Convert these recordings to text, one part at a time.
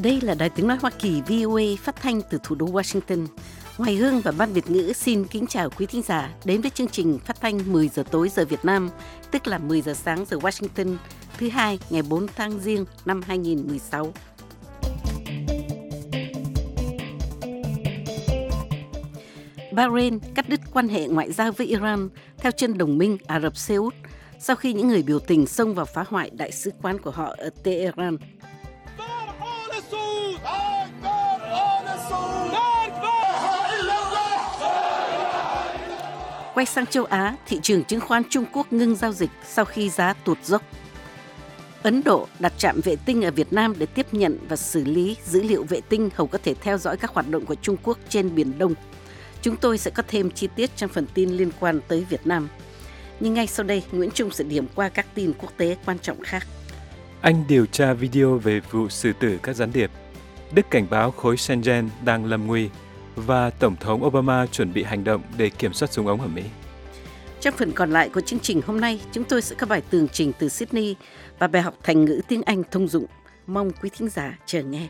Đây là Đài Tiếng Nói Hoa Kỳ VOA phát thanh từ thủ đô Washington. Hoài Hương và Ban Việt ngữ xin kính chào quý thính giả đến với chương trình phát thanh 10 giờ tối giờ Việt Nam, tức là 10 giờ sáng giờ Washington, thứ Hai ngày 4 tháng Giêng năm 2016. Bahrain cắt đứt quan hệ ngoại giao với Iran theo chân đồng minh Ả Rập Xê Út sau khi những người biểu tình xông vào phá hoại đại sứ quán của họ ở Tehran. Quay sang châu Á, thị trường chứng khoán Trung Quốc ngưng giao dịch sau khi giá tụt dốc. Ấn Độ đặt trạm vệ tinh ở Việt Nam để tiếp nhận và xử lý dữ liệu vệ tinh hầu có thể theo dõi các hoạt động của Trung Quốc trên Biển Đông. Chúng tôi sẽ có thêm chi tiết trong phần tin liên quan tới Việt Nam. Nhưng ngay sau đây, Nguyễn Trung sẽ điểm qua các tin quốc tế quan trọng khác. Anh điều tra video về vụ xử tử các gián điệp. Đức cảnh báo khối Schengen đang lâm nguy. Và Tổng thống Obama chuẩn bị hành động để kiểm soát súng ống ở Mỹ. Trong phần còn lại của chương trình hôm nay, chúng tôi sẽ có bài tường trình từ Sydney và bài học thành ngữ tiếng Anh thông dụng. Mong quý thính giả chờ nghe.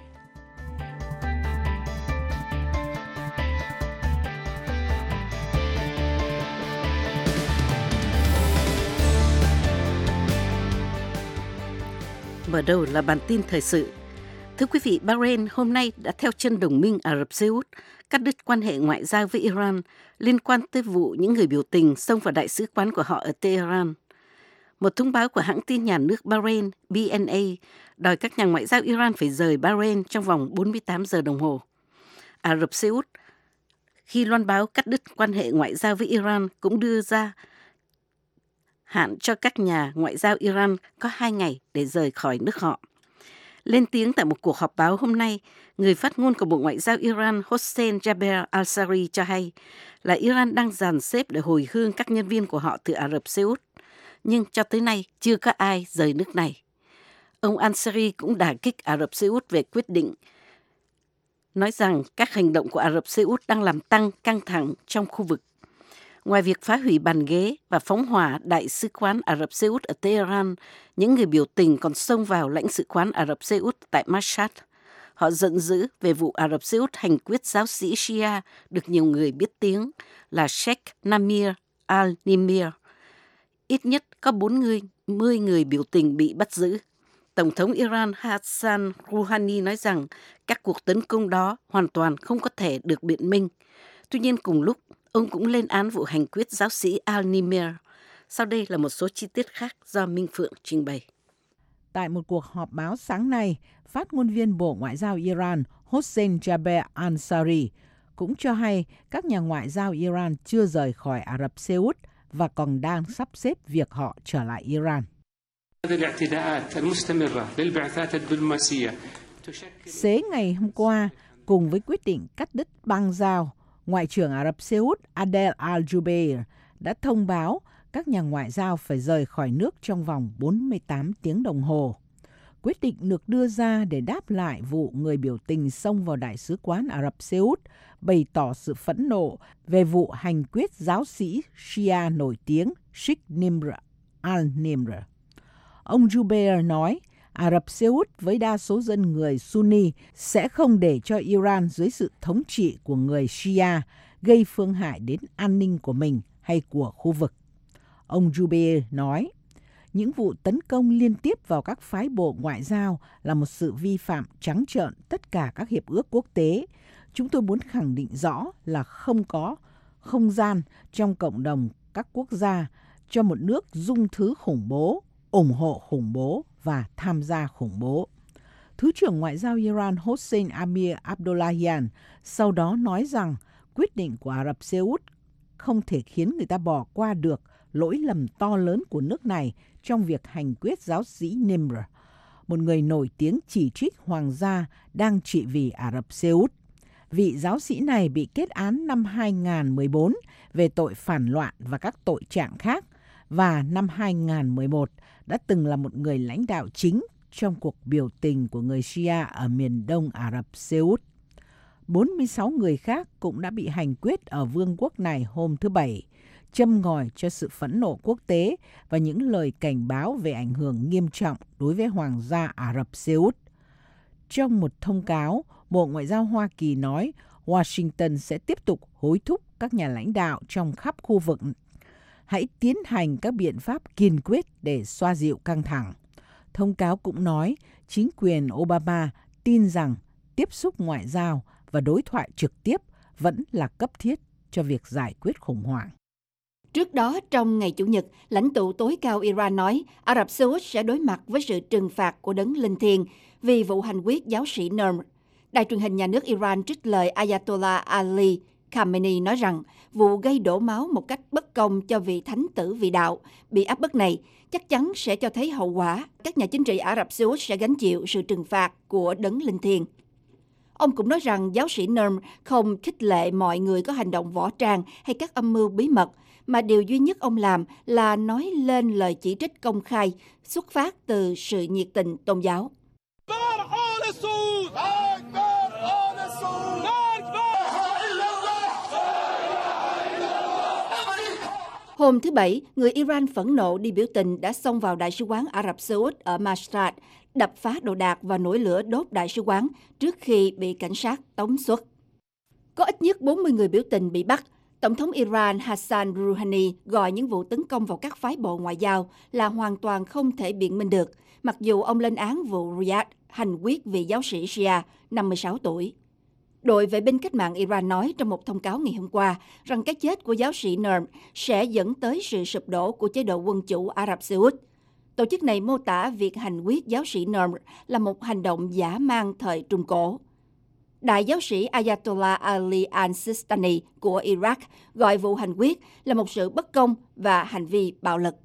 Mở đầu là bản tin thời sự. Thưa quý vị, Bahrain hôm nay đã theo chân đồng minh Ả Rập Xê Út cắt đứt quan hệ ngoại giao với Iran liên quan tới vụ những người biểu tình xông vào đại sứ quán của họ ở Tehran. Một thông báo của hãng tin nhà nước Bahrain BNA đòi các nhà ngoại giao Iran phải rời Bahrain trong vòng 48 giờ đồng hồ. Ả Rập Xê Út khi loan báo cắt đứt quan hệ ngoại giao với Iran cũng đưa ra hạn cho các nhà ngoại giao Iran có 2 ngày để rời khỏi nước họ. Lên tiếng tại một cuộc họp báo hôm nay, người phát ngôn của Bộ Ngoại giao Iran Hossein Jaber Al-Sari cho hay là Iran đang dàn xếp để hồi hương các nhân viên của họ từ Ả Rập Xê Út, nhưng cho tới nay chưa có ai rời nước này. Ông Al-Sari cũng đả kích Ả Rập Xê Út về quyết định, nói rằng các hành động của Ả Rập Xê Út đang làm tăng căng thẳng trong khu vực. Ngoài việc phá hủy bàn ghế và phóng hỏa đại sứ quán Ả Rập Xê Út ở Tehran, những người biểu tình còn xông vào lãnh sự quán Ả Rập Xê Út tại Mashhad. Họ giận dữ về vụ Ả Rập Xê Út hành quyết giáo sĩ Shia được nhiều người biết tiếng là Sheikh Namir al-Nimr. Ít nhất có 40 người biểu tình bị bắt giữ. Tổng thống Iran Hassan Rouhani nói rằng các cuộc tấn công đó hoàn toàn không có thể được biện minh. Tuy nhiên cùng lúc, ông cũng lên án vụ hành quyết giáo sĩ al-Nimr. Sau đây là một số chi tiết khác do Minh Phượng trình bày. Tại một cuộc họp báo sáng nay, phát ngôn viên Bộ Ngoại giao Iran Hossein Jaber Ansari cũng cho hay các nhà ngoại giao Iran chưa rời khỏi Ả Rập Xê Út và còn đang sắp xếp việc họ trở lại Iran. Xế ngày hôm qua, cùng với quyết định cắt đứt băng giao, Ngoại trưởng Ả Rập Xê Út Adel Al-Jubeir đã thông báo các nhà ngoại giao phải rời khỏi nước trong vòng 48 tiếng đồng hồ. Quyết định được đưa ra để đáp lại vụ người biểu tình xông vào đại sứ quán Ả Rập Xê Út, bày tỏ sự phẫn nộ về vụ hành quyết giáo sĩ Shia nổi tiếng Sheikh Nimr al-Nimr. Ông Jubeir nói, Ả Rập Xê Út với đa số dân người Sunni sẽ không để cho Iran dưới sự thống trị của người Shia gây phương hại đến an ninh của mình hay của khu vực. Ông Jubeir nói, những vụ tấn công liên tiếp vào các phái bộ ngoại giao là một sự vi phạm trắng trợn tất cả các hiệp ước quốc tế. Chúng tôi muốn khẳng định rõ là không có không gian trong cộng đồng các quốc gia cho một nước dung thứ khủng bố, ủng hộ khủng bố và tham gia khủng bố. Thứ trưởng Ngoại giao Iran Hossein Amir Abdollahian sau đó nói rằng quyết định của Ả Rập Xê Út không thể khiến người ta bỏ qua được lỗi lầm to lớn của nước này trong việc hành quyết giáo sĩ Nimr, một người nổi tiếng chỉ trích hoàng gia đang trị vì Ả Rập Xê Út. Vị giáo sĩ này bị kết án năm 2014 về tội phản loạn và các tội trạng khác, và năm 2011 đã từng là một người lãnh đạo chính trong cuộc biểu tình của người Shia ở miền đông Ả Rập Xê Út. 46 người khác cũng đã bị hành quyết ở vương quốc này hôm thứ Bảy, châm ngòi cho sự phẫn nộ quốc tế và những lời cảnh báo về ảnh hưởng nghiêm trọng đối với Hoàng gia Ả Rập Xê Út. Trong một thông cáo, Bộ Ngoại giao Hoa Kỳ nói Washington sẽ tiếp tục hối thúc các nhà lãnh đạo trong khắp khu vực hãy tiến hành các biện pháp kiên quyết để xoa dịu căng thẳng. Thông cáo cũng nói chính quyền Obama tin rằng tiếp xúc ngoại giao và đối thoại trực tiếp vẫn là cấp thiết cho việc giải quyết khủng hoảng. Trước đó, trong ngày Chủ nhật, lãnh tụ tối cao Iran nói Ả Rập Xê Út sẽ đối mặt với sự trừng phạt của đấng linh thiêng vì vụ hành quyết giáo sĩ Nurm. Đài truyền hình nhà nước Iran trích lời Ayatollah Ali Khamenei nói rằng vụ gây đổ máu một cách bất công cho vị thánh tử vị đạo bị áp bức này chắc chắn sẽ cho thấy hậu quả. Các nhà chính trị Ả Rập Xê Út sẽ gánh chịu sự trừng phạt của đấng linh thiêng. Ông cũng nói rằng giáo sĩ Nurm không khích lệ mọi người có hành động võ trang hay các âm mưu bí mật, mà điều duy nhất ông làm là nói lên lời chỉ trích công khai xuất phát từ sự nhiệt tình tôn giáo. Hôm thứ Bảy, người Iran phẫn nộ đi biểu tình đã xông vào Đại sứ quán Ả Rập Xê Út ở Mashhad, đập phá đồ đạc và nổi lửa đốt đại sứ quán trước khi bị cảnh sát tống xuất. Có ít nhất 40 người biểu tình bị bắt. Tổng thống Iran Hassan Rouhani gọi những vụ tấn công vào các phái bộ ngoại giao là hoàn toàn không thể biện minh được, mặc dù ông lên án vụ Riyadh hành quyết vì giáo sĩ Shia 56 tuổi. Đội vệ binh cách mạng Iran nói trong một thông cáo ngày hôm qua rằng cái chết của giáo sĩ Nurm sẽ dẫn tới sự sụp đổ của chế độ quân chủ Ả Rập Xê Út. Tổ chức này mô tả việc hành quyết giáo sĩ Nurm là một hành động dã man thời Trung Cổ. Đại giáo sĩ Ayatollah Ali al-Sistani của Iraq gọi vụ hành quyết là một sự bất công và hành vi bạo lực.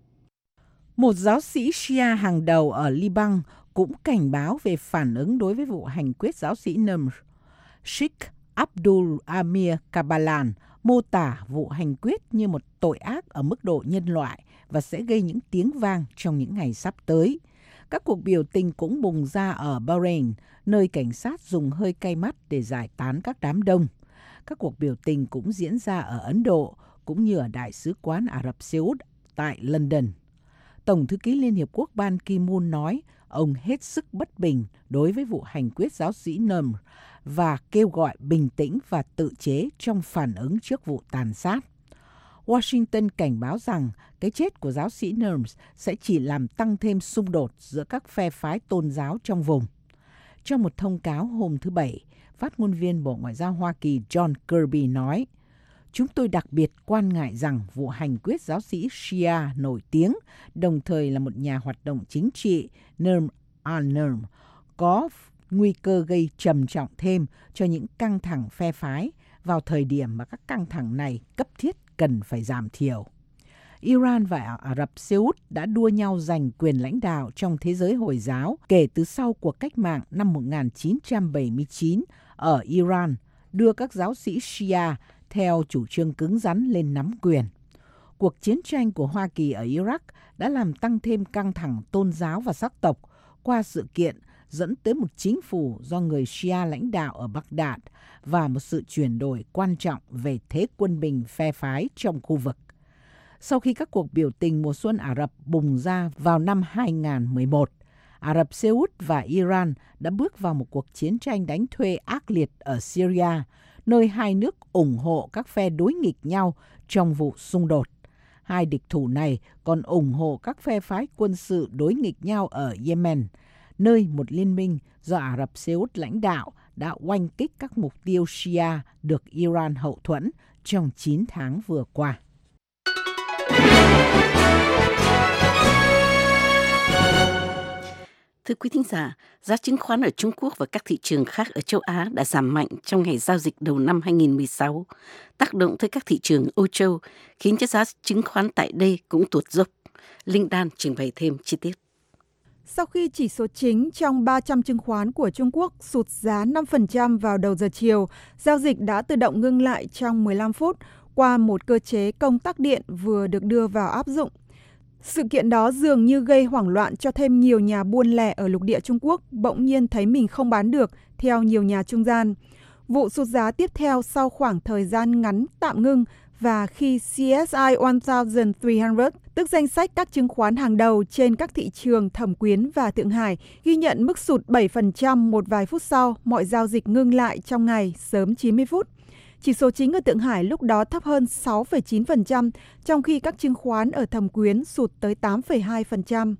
Một giáo sĩ Shia hàng đầu ở Liban cũng cảnh báo về phản ứng đối với vụ hành quyết giáo sĩ Nurm. Sheikh Abdul Amir Kabalan mô tả vụ hành quyết như một tội ác ở mức độ nhân loại và sẽ gây những tiếng vang trong những ngày sắp tới. Các cuộc biểu tình cũng bùng ra ở Bahrain, nơi cảnh sát dùng hơi cay mắt để giải tán các đám đông. Các cuộc biểu tình cũng diễn ra ở Ấn Độ, cũng như ở Đại sứ quán Ả Rập Xê Út tại London. Tổng thư ký Liên Hiệp Quốc Ban Ki-moon nói ông hết sức bất bình đối với vụ hành quyết giáo sĩ Nurm và kêu gọi bình tĩnh và tự chế trong phản ứng trước vụ tàn sát. Washington cảnh báo rằng cái chết của giáo sĩ Nurm sẽ chỉ làm tăng thêm xung đột giữa các phe phái tôn giáo trong vùng. Trong một thông cáo hôm thứ Bảy, phát ngôn viên Bộ Ngoại giao Hoa Kỳ John Kirby nói, chúng tôi đặc biệt quan ngại rằng vụ hành quyết giáo sĩ Shia nổi tiếng, đồng thời là một nhà hoạt động chính trị Nurm al-Nurm, có nguy cơ gây trầm trọng thêm cho những căng thẳng phe phái vào thời điểm mà các căng thẳng này cấp thiết cần phải giảm thiểu. Iran và Ả Rập Xê Út đã đua nhau giành quyền lãnh đạo trong thế giới Hồi giáo kể từ sau cuộc cách mạng năm 1979 ở Iran, đưa các giáo sĩ Shia theo chủ trương cứng rắn lên nắm quyền. Cuộc chiến tranh của Hoa Kỳ ở Iraq đã làm tăng thêm căng thẳng tôn giáo và sắc tộc qua sự kiện dẫn tới một chính phủ do người Shia lãnh đạo ở Baghdad và một sự chuyển đổi quan trọng về thế quân bình phe phái trong khu vực. Sau khi các cuộc biểu tình mùa xuân Ả Rập bùng ra vào năm 2011, Ả Rập Xê Út và Iran đã bước vào một cuộc chiến tranh đánh thuê ác liệt ở Syria, nơi hai nước ủng hộ các phe đối nghịch nhau trong vụ xung đột. Hai địch thủ này còn ủng hộ các phe phái quân sự đối nghịch nhau ở Yemen, nơi một liên minh do Ả Rập Xê Út lãnh đạo đã oanh kích các mục tiêu Shia được Iran hậu thuẫn trong 9 tháng vừa qua. Thưa quý thính giả, giá chứng khoán ở Trung Quốc và các thị trường khác ở châu Á đã giảm mạnh trong ngày giao dịch đầu năm 2016, tác động tới các thị trường Âu Châu, khiến cho giá chứng khoán tại đây cũng tụt dốc. Linh Đan trình bày thêm chi tiết. Sau khi chỉ số chính trong 300 chứng khoán của Trung Quốc sụt giá 5% vào đầu giờ chiều, giao dịch đã tự động ngưng lại trong 15 phút qua một cơ chế công tắc điện vừa được đưa vào áp dụng. Sự kiện đó dường như gây hoảng loạn cho thêm nhiều nhà buôn lẻ ở lục địa Trung Quốc bỗng nhiên thấy mình không bán được theo nhiều nhà trung gian. Vụ sụt giá tiếp theo sau khoảng thời gian ngắn tạm ngưng và khi CSI 1300, tức danh sách các chứng khoán hàng đầu trên các thị trường Thẩm Quyến và Thượng Hải, ghi nhận mức sụt 7% một vài phút sau, mọi giao dịch ngưng lại trong ngày sớm 90 phút. Chỉ số chính ở Thượng Hải lúc đó thấp hơn 6,9%, trong khi các chứng khoán ở Thẩm Quyến sụt tới 8,2%.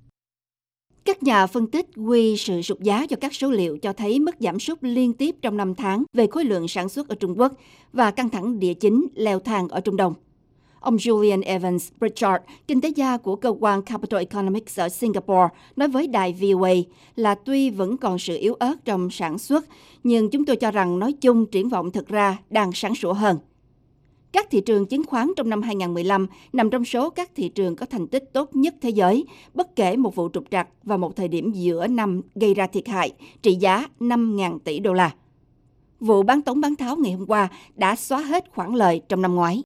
Các nhà phân tích quy sự sụt giá cho các số liệu cho thấy mức giảm sút liên tiếp trong 5 tháng về khối lượng sản xuất ở Trung Quốc và căng thẳng địa chính leo thang ở Trung Đông. Ông Julian Evans Pritchard, kinh tế gia của cơ quan Capital Economics ở Singapore, nói với đài VOA là tuy vẫn còn sự yếu ớt trong sản xuất, nhưng chúng tôi cho rằng nói chung triển vọng thực ra đang sáng sủa hơn. Các thị trường chứng khoán trong năm 2015 nằm trong số các thị trường có thành tích tốt nhất thế giới, bất kể một vụ trục trặc và một thời điểm giữa năm gây ra thiệt hại trị giá 5.000 tỷ đô la. Vụ bán tống bán tháo ngày hôm qua đã xóa hết khoản lời trong năm ngoái.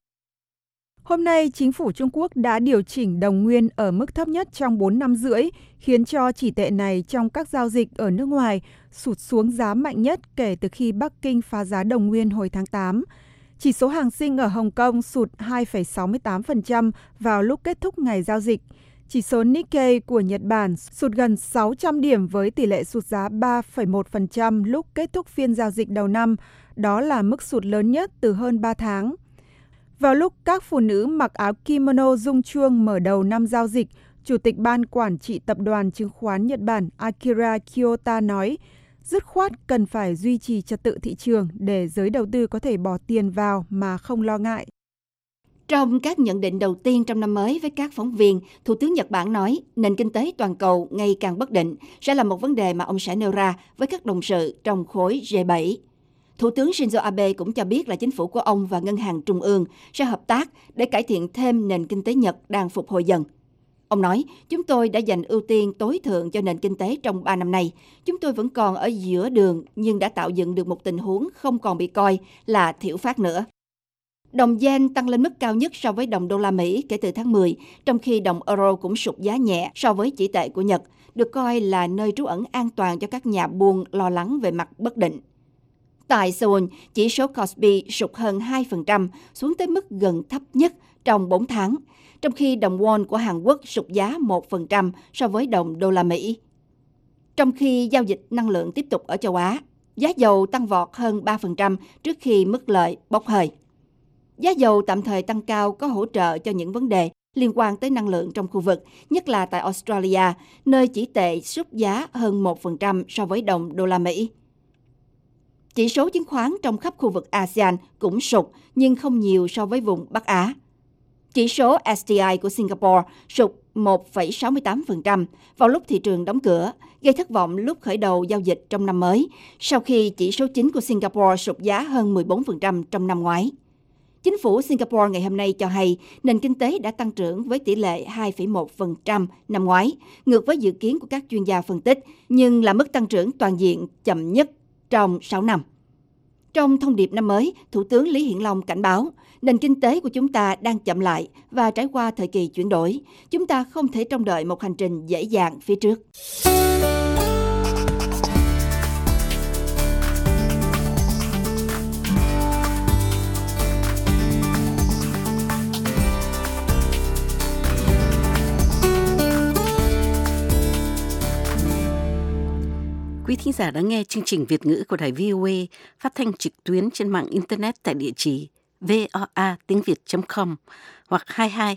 Hôm nay, chính phủ Trung Quốc đã điều chỉnh đồng nguyên ở mức thấp nhất trong 4 năm rưỡi, khiến cho chỉ tệ này trong các giao dịch ở nước ngoài sụt xuống giá mạnh nhất kể từ khi Bắc Kinh phá giá đồng nguyên hồi tháng 8. Chỉ số hàng sinh ở Hồng Kông sụt 2,68% vào lúc kết thúc ngày giao dịch. Chỉ số Nikkei của Nhật Bản sụt gần 600 điểm với tỷ lệ sụt giá 3,1% lúc kết thúc phiên giao dịch đầu năm. Đó là mức sụt lớn nhất từ hơn 3 tháng. Vào lúc các phụ nữ mặc áo kimono rung chuông mở đầu năm giao dịch, Chủ tịch Ban Quản trị Tập đoàn Chứng khoán Nhật Bản Akira Kiyota nói, dứt khoát cần phải duy trì trật tự thị trường để giới đầu tư có thể bỏ tiền vào mà không lo ngại. Trong các nhận định đầu tiên trong năm mới với các phóng viên, Thủ tướng Nhật Bản nói nền kinh tế toàn cầu ngày càng bất định sẽ là một vấn đề mà ông sẽ nêu ra với các đồng sự trong khối G7. Thủ tướng Shinzo Abe cũng cho biết là chính phủ của ông và Ngân hàng Trung ương sẽ hợp tác để cải thiện thêm nền kinh tế Nhật đang phục hồi dần. Ông nói, chúng tôi đã dành ưu tiên tối thượng cho nền kinh tế trong 3 năm nay. Chúng tôi vẫn còn ở giữa đường nhưng đã tạo dựng được một tình huống không còn bị coi là thiểu phát nữa. Đồng yen tăng lên mức cao nhất so với đồng đô la Mỹ kể từ tháng 10, trong khi đồng euro cũng sụt giá nhẹ so với chỉ tệ của Nhật, được coi là nơi trú ẩn an toàn cho các nhà buôn lo lắng về mặt bất định. Tại Seoul, chỉ số Kospi sụt hơn 2%, xuống tới mức gần thấp nhất trong 4 tháng, trong khi đồng won của Hàn Quốc sụt giá 1% so với đồng đô la Mỹ. Trong khi giao dịch năng lượng tiếp tục ở châu Á, giá dầu tăng vọt hơn 3% trước khi mức lợi bốc hơi. Giá dầu tạm thời tăng cao có hỗ trợ cho những vấn đề liên quan tới năng lượng trong khu vực, nhất là tại Australia, nơi chỉ tệ sút giá hơn 1% so với đồng đô la Mỹ. Chỉ số chứng khoán trong khắp khu vực ASEAN cũng sụt, nhưng không nhiều so với vùng Bắc Á. Chỉ số STI của Singapore sụt 1,68% vào lúc thị trường đóng cửa, gây thất vọng lúc khởi đầu giao dịch trong năm mới, sau khi chỉ số chính của Singapore sụt giá hơn 14% trong năm ngoái. Chính phủ Singapore ngày hôm nay cho hay nền kinh tế đã tăng trưởng với tỷ lệ 2,1% năm ngoái, ngược với dự kiến của các chuyên gia phân tích, nhưng là mức tăng trưởng toàn diện chậm nhất trong 6 năm. Trong thông điệp năm mới, Thủ tướng Lý Hiển Long cảnh báo, nền kinh tế của chúng ta đang chậm lại và trải qua thời kỳ chuyển đổi. Chúng ta không thể trông đợi một hành trình dễ dàng phía trước. Quý thính giả đã nghe chương trình Việt ngữ của đài VOA phát thanh trực tuyến trên mạng Internet tại địa chỉ voa.tiếng.việt.com hoặc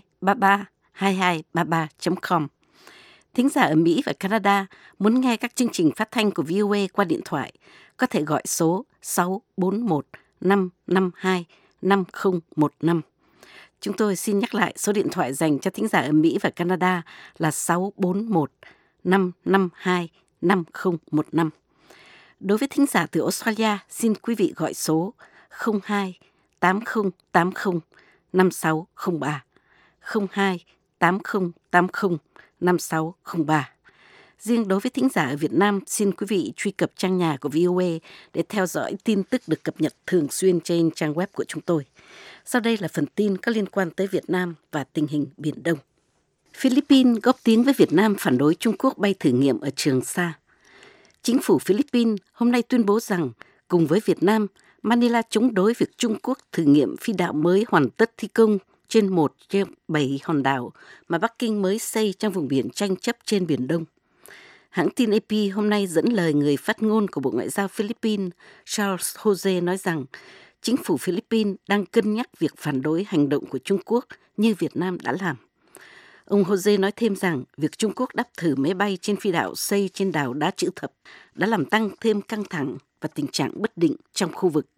22332233.com. Thính giả ở Mỹ và Canada muốn nghe các chương trình phát thanh của VOA qua điện thoại có thể gọi số 641 552 5015. Chúng tôi xin nhắc lại số điện thoại dành cho thính giả ở Mỹ và Canada là 641 552 5015. Đối với thính giả từ Australia, xin quý vị gọi số 02 8080 5603 02 8080 5603. Riêng đối với thính giả ở Việt Nam, xin quý vị truy cập trang nhà của VOA để theo dõi tin tức được cập nhật thường xuyên trên trang web của chúng tôi. Sau đây là phần tin có liên quan tới Việt Nam và tình hình Biển Đông. Philippines góp tiếng với Việt Nam phản đối Trung Quốc bay thử nghiệm ở Trường Sa. Chính phủ Philippines hôm nay tuyên bố rằng cùng với Việt Nam, Manila chống đối việc Trung Quốc thử nghiệm phi đạo mới hoàn tất thi công trên một trong 7 hòn đảo mà Bắc Kinh mới xây trong vùng biển tranh chấp trên Biển Đông. Hãng tin AP hôm nay dẫn lời người phát ngôn của Bộ Ngoại giao Philippines Charles Jose nói rằng chính phủ Philippines đang cân nhắc việc phản đối hành động của Trung Quốc như Việt Nam đã làm. Ông Jose nói thêm rằng việc Trung Quốc đáp thử máy bay trên phi đạo xây trên đảo Đá Chữ Thập đã làm tăng thêm căng thẳng và tình trạng bất định trong khu vực.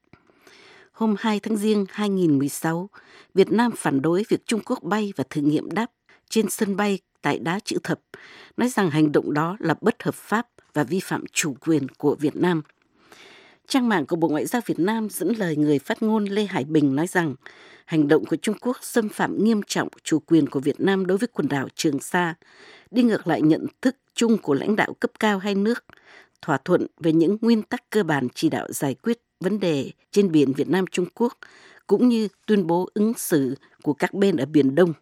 Hôm 2 tháng Giêng 2016, Việt Nam phản đối việc Trung Quốc bay và thử nghiệm đáp trên sân bay tại Đá Chữ Thập, nói rằng hành động đó là bất hợp pháp và vi phạm chủ quyền của Việt Nam. Trang mạng của Bộ Ngoại giao Việt Nam dẫn lời người phát ngôn Lê Hải Bình nói rằng hành động của Trung Quốc xâm phạm nghiêm trọng chủ quyền của Việt Nam đối với quần đảo Trường Sa, đi ngược lại nhận thức chung của lãnh đạo cấp cao hai nước, thỏa thuận về những nguyên tắc cơ bản chỉ đạo giải quyết vấn đề trên biển Việt Nam-Trung Quốc, cũng như tuyên bố ứng xử của các bên ở Biển Đông.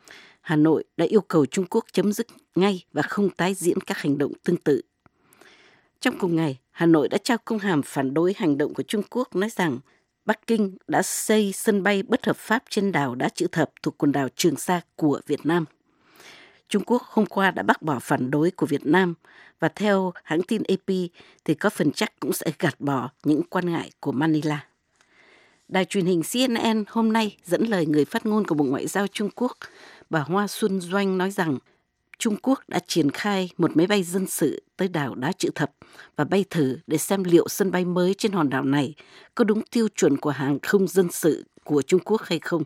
Hà Nội đã yêu cầu Trung Quốc chấm dứt ngay và không tái diễn các hành động tương tự. Trong cùng ngày, Hà Nội đã trao công hàm phản đối hành động của Trung Quốc, nói rằng Bắc Kinh đã xây sân bay bất hợp pháp trên đảo Đá Chữ Thập thuộc quần đảo Trường Sa của Việt Nam. Trung Quốc hôm qua đã bác bỏ phản đối của Việt Nam và theo hãng tin AP thì có phần chắc cũng sẽ gạt bỏ những quan ngại của Manila. Đài truyền hình CNN hôm nay dẫn lời người phát ngôn của Bộ Ngoại giao Trung Quốc, bà Hoa Xuân Doanh nói rằng Trung Quốc đã triển khai một máy bay dân sự tới đảo Đá Chữ Thập và bay thử để xem liệu sân bay mới trên hòn đảo này có đúng tiêu chuẩn của hàng không dân sự của Trung Quốc hay không.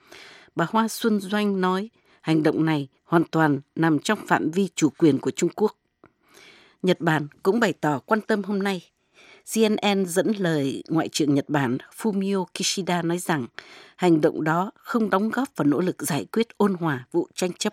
Bà Hoa Xuân Doanh nói hành động này hoàn toàn nằm trong phạm vi chủ quyền của Trung Quốc. Nhật Bản cũng bày tỏ quan tâm hôm nay. CNN dẫn lời Ngoại trưởng Nhật Bản Fumio Kishida nói rằng hành động đó không đóng góp vào nỗ lực giải quyết ôn hòa vụ tranh chấp.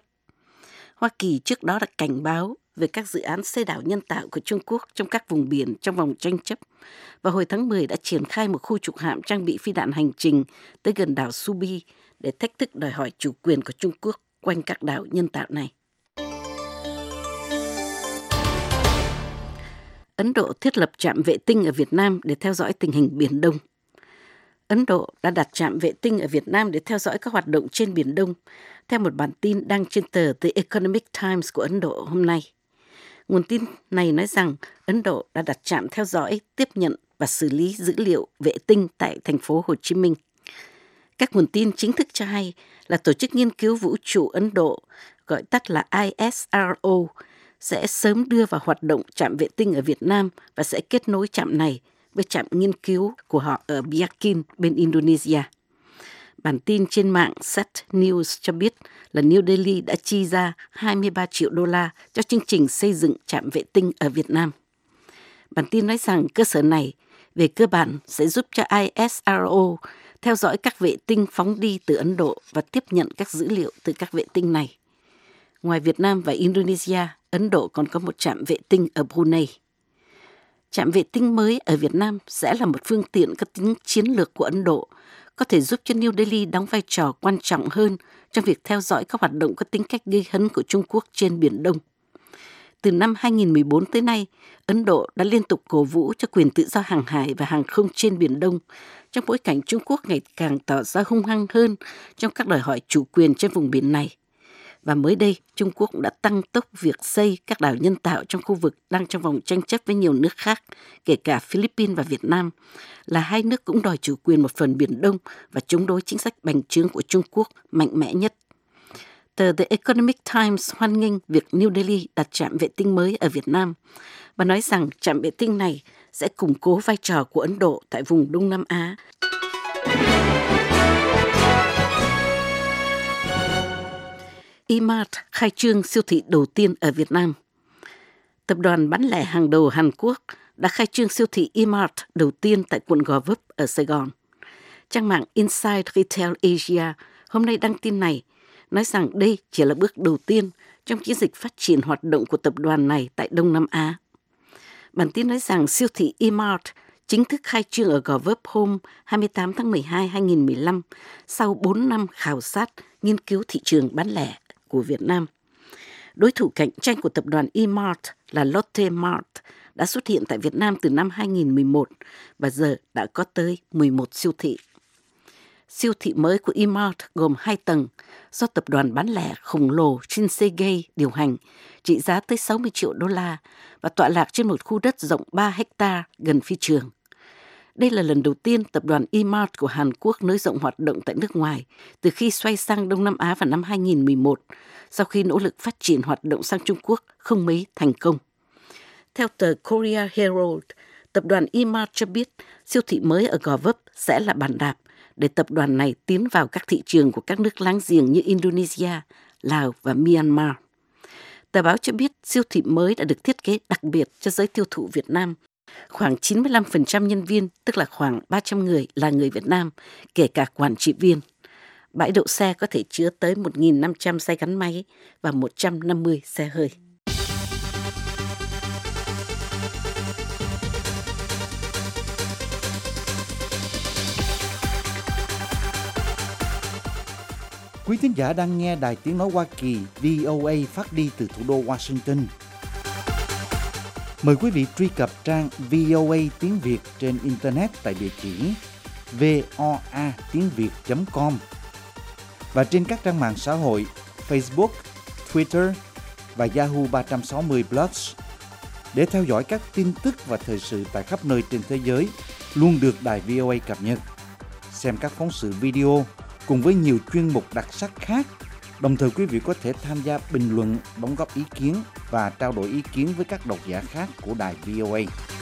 Hoa Kỳ trước đó đã cảnh báo về các dự án xây đảo nhân tạo của Trung Quốc trong các vùng biển trong vòng tranh chấp và hồi tháng 10 đã triển khai một khu trục hạm trang bị phi đạn hành trình tới gần đảo Subi để thách thức đòi hỏi chủ quyền của Trung Quốc quanh các đảo nhân tạo này. Ấn Độ thiết lập trạm vệ tinh ở Việt Nam để theo dõi tình hình Biển Đông. Ấn Độ đã đặt trạm vệ tinh ở Việt Nam để theo dõi các hoạt động trên Biển Đông, theo một bản tin đăng trên tờ The Economic Times của Ấn Độ hôm nay. Nguồn tin này nói rằng Ấn Độ đã đặt trạm theo dõi, tiếp nhận và xử lý dữ liệu vệ tinh tại thành phố Hồ Chí Minh. Các nguồn tin chính thức cho hay là Tổ chức Nghiên cứu Vũ trụ Ấn Độ, gọi tắt là ISRO, sẽ sớm đưa vào hoạt động trạm vệ tinh ở Việt Nam và sẽ kết nối trạm này với trạm nghiên cứu của họ ở Biakin bên Indonesia. Bản tin trên mạng Set News cho biết là New Delhi đã chi ra 23 triệu đô la cho chương trình xây dựng trạm vệ tinh ở Việt Nam. Bản tin nói rằng cơ sở này về cơ bản sẽ giúp cho ISRO theo dõi các vệ tinh phóng đi từ Ấn Độ và tiếp nhận các dữ liệu từ các vệ tinh này. Ngoài Việt Nam và Indonesia, Ấn Độ còn có một trạm vệ tinh ở Brunei. Trạm vệ tinh mới ở Việt Nam sẽ là một phương tiện có tính chiến lược của Ấn Độ, có thể giúp cho New Delhi đóng vai trò quan trọng hơn trong việc theo dõi các hoạt động có tính cách gây hấn của Trung Quốc trên Biển Đông. Từ năm 2014 tới nay, Ấn Độ đã liên tục cổ vũ cho quyền tự do hàng hải và hàng không trên Biển Đông, trong bối cảnh Trung Quốc ngày càng tỏ ra hung hăng hơn trong các đòi hỏi chủ quyền trên vùng biển này. Và mới đây, Trung Quốc cũng đã tăng tốc việc xây các đảo nhân tạo trong khu vực đang trong vòng tranh chấp với nhiều nước khác, kể cả Philippines và Việt Nam, là hai nước cũng đòi chủ quyền một phần Biển Đông và chống đối chính sách bành trướng của Trung Quốc mạnh mẽ nhất. Tờ The Economic Times hoan nghênh việc New Delhi đặt trạm vệ tinh mới ở Việt Nam và nói rằng trạm vệ tinh này sẽ củng cố vai trò của Ấn Độ tại vùng Đông Nam Á. E-Mart khai trương siêu thị đầu tiên ở Việt Nam. Tập đoàn bán lẻ hàng đầu Hàn Quốc đã khai trương siêu thị E-Mart đầu tiên tại quận Gò Vấp ở Sài Gòn. Trang mạng Inside Retail Asia hôm nay đăng tin này, nói rằng đây chỉ là bước đầu tiên trong chiến dịch phát triển hoạt động của tập đoàn này tại Đông Nam Á. Bản tin nói rằng siêu thị E-Mart chính thức khai trương ở Gò Vấp hôm 28 tháng 12, 2015 sau 4 năm khảo sát, nghiên cứu thị trường bán lẻ của Việt Nam. Đối thủ cạnh tranh của tập đoàn E-Mart là Lotte Mart đã xuất hiện tại Việt Nam từ năm 2011 và giờ đã có tới 11 siêu thị. Siêu thị mới của E-Mart gồm 2 tầng do tập đoàn bán lẻ khổng lồ Shinsegae điều hành, trị giá tới 60 triệu đô la và tọa lạc trên một khu đất rộng 3 hecta gần phi trường. Đây là lần đầu tiên tập đoàn E-Mart của Hàn Quốc nới rộng hoạt động tại nước ngoài từ khi xoay sang Đông Nam Á vào năm 2011, sau khi nỗ lực phát triển hoạt động sang Trung Quốc không mấy thành công. Theo tờ Korea Herald, tập đoàn E-Mart cho biết siêu thị mới ở Gò Vấp sẽ là bàn đạp để tập đoàn này tiến vào các thị trường của các nước láng giềng như Indonesia, Lào và Myanmar. Tờ báo cho biết siêu thị mới đã được thiết kế đặc biệt cho giới tiêu thụ Việt Nam. Khoảng 95% nhân viên, tức là khoảng 300 người là người Việt Nam, kể cả quản trị viên. Bãi đậu xe có thể chứa tới 1.500 xe gắn máy và 150 xe hơi. Quý thính giả đang nghe Đài Tiếng Nói Hoa Kỳ VOA phát đi từ thủ đô Washington. Mời quý vị truy cập trang VOA tiếng Việt trên Internet tại địa chỉ voatiengviet.com và trên các trang mạng xã hội Facebook, Twitter và Yahoo 360 Plus để theo dõi các tin tức và thời sự tại khắp nơi trên thế giới luôn được Đài VOA cập nhật. Xem các phóng sự video cùng với nhiều chuyên mục đặc sắc khác. Đồng thời quý vị có thể tham gia bình luận, đóng góp ý kiến và trao đổi ý kiến với các độc giả khác của đài VOA.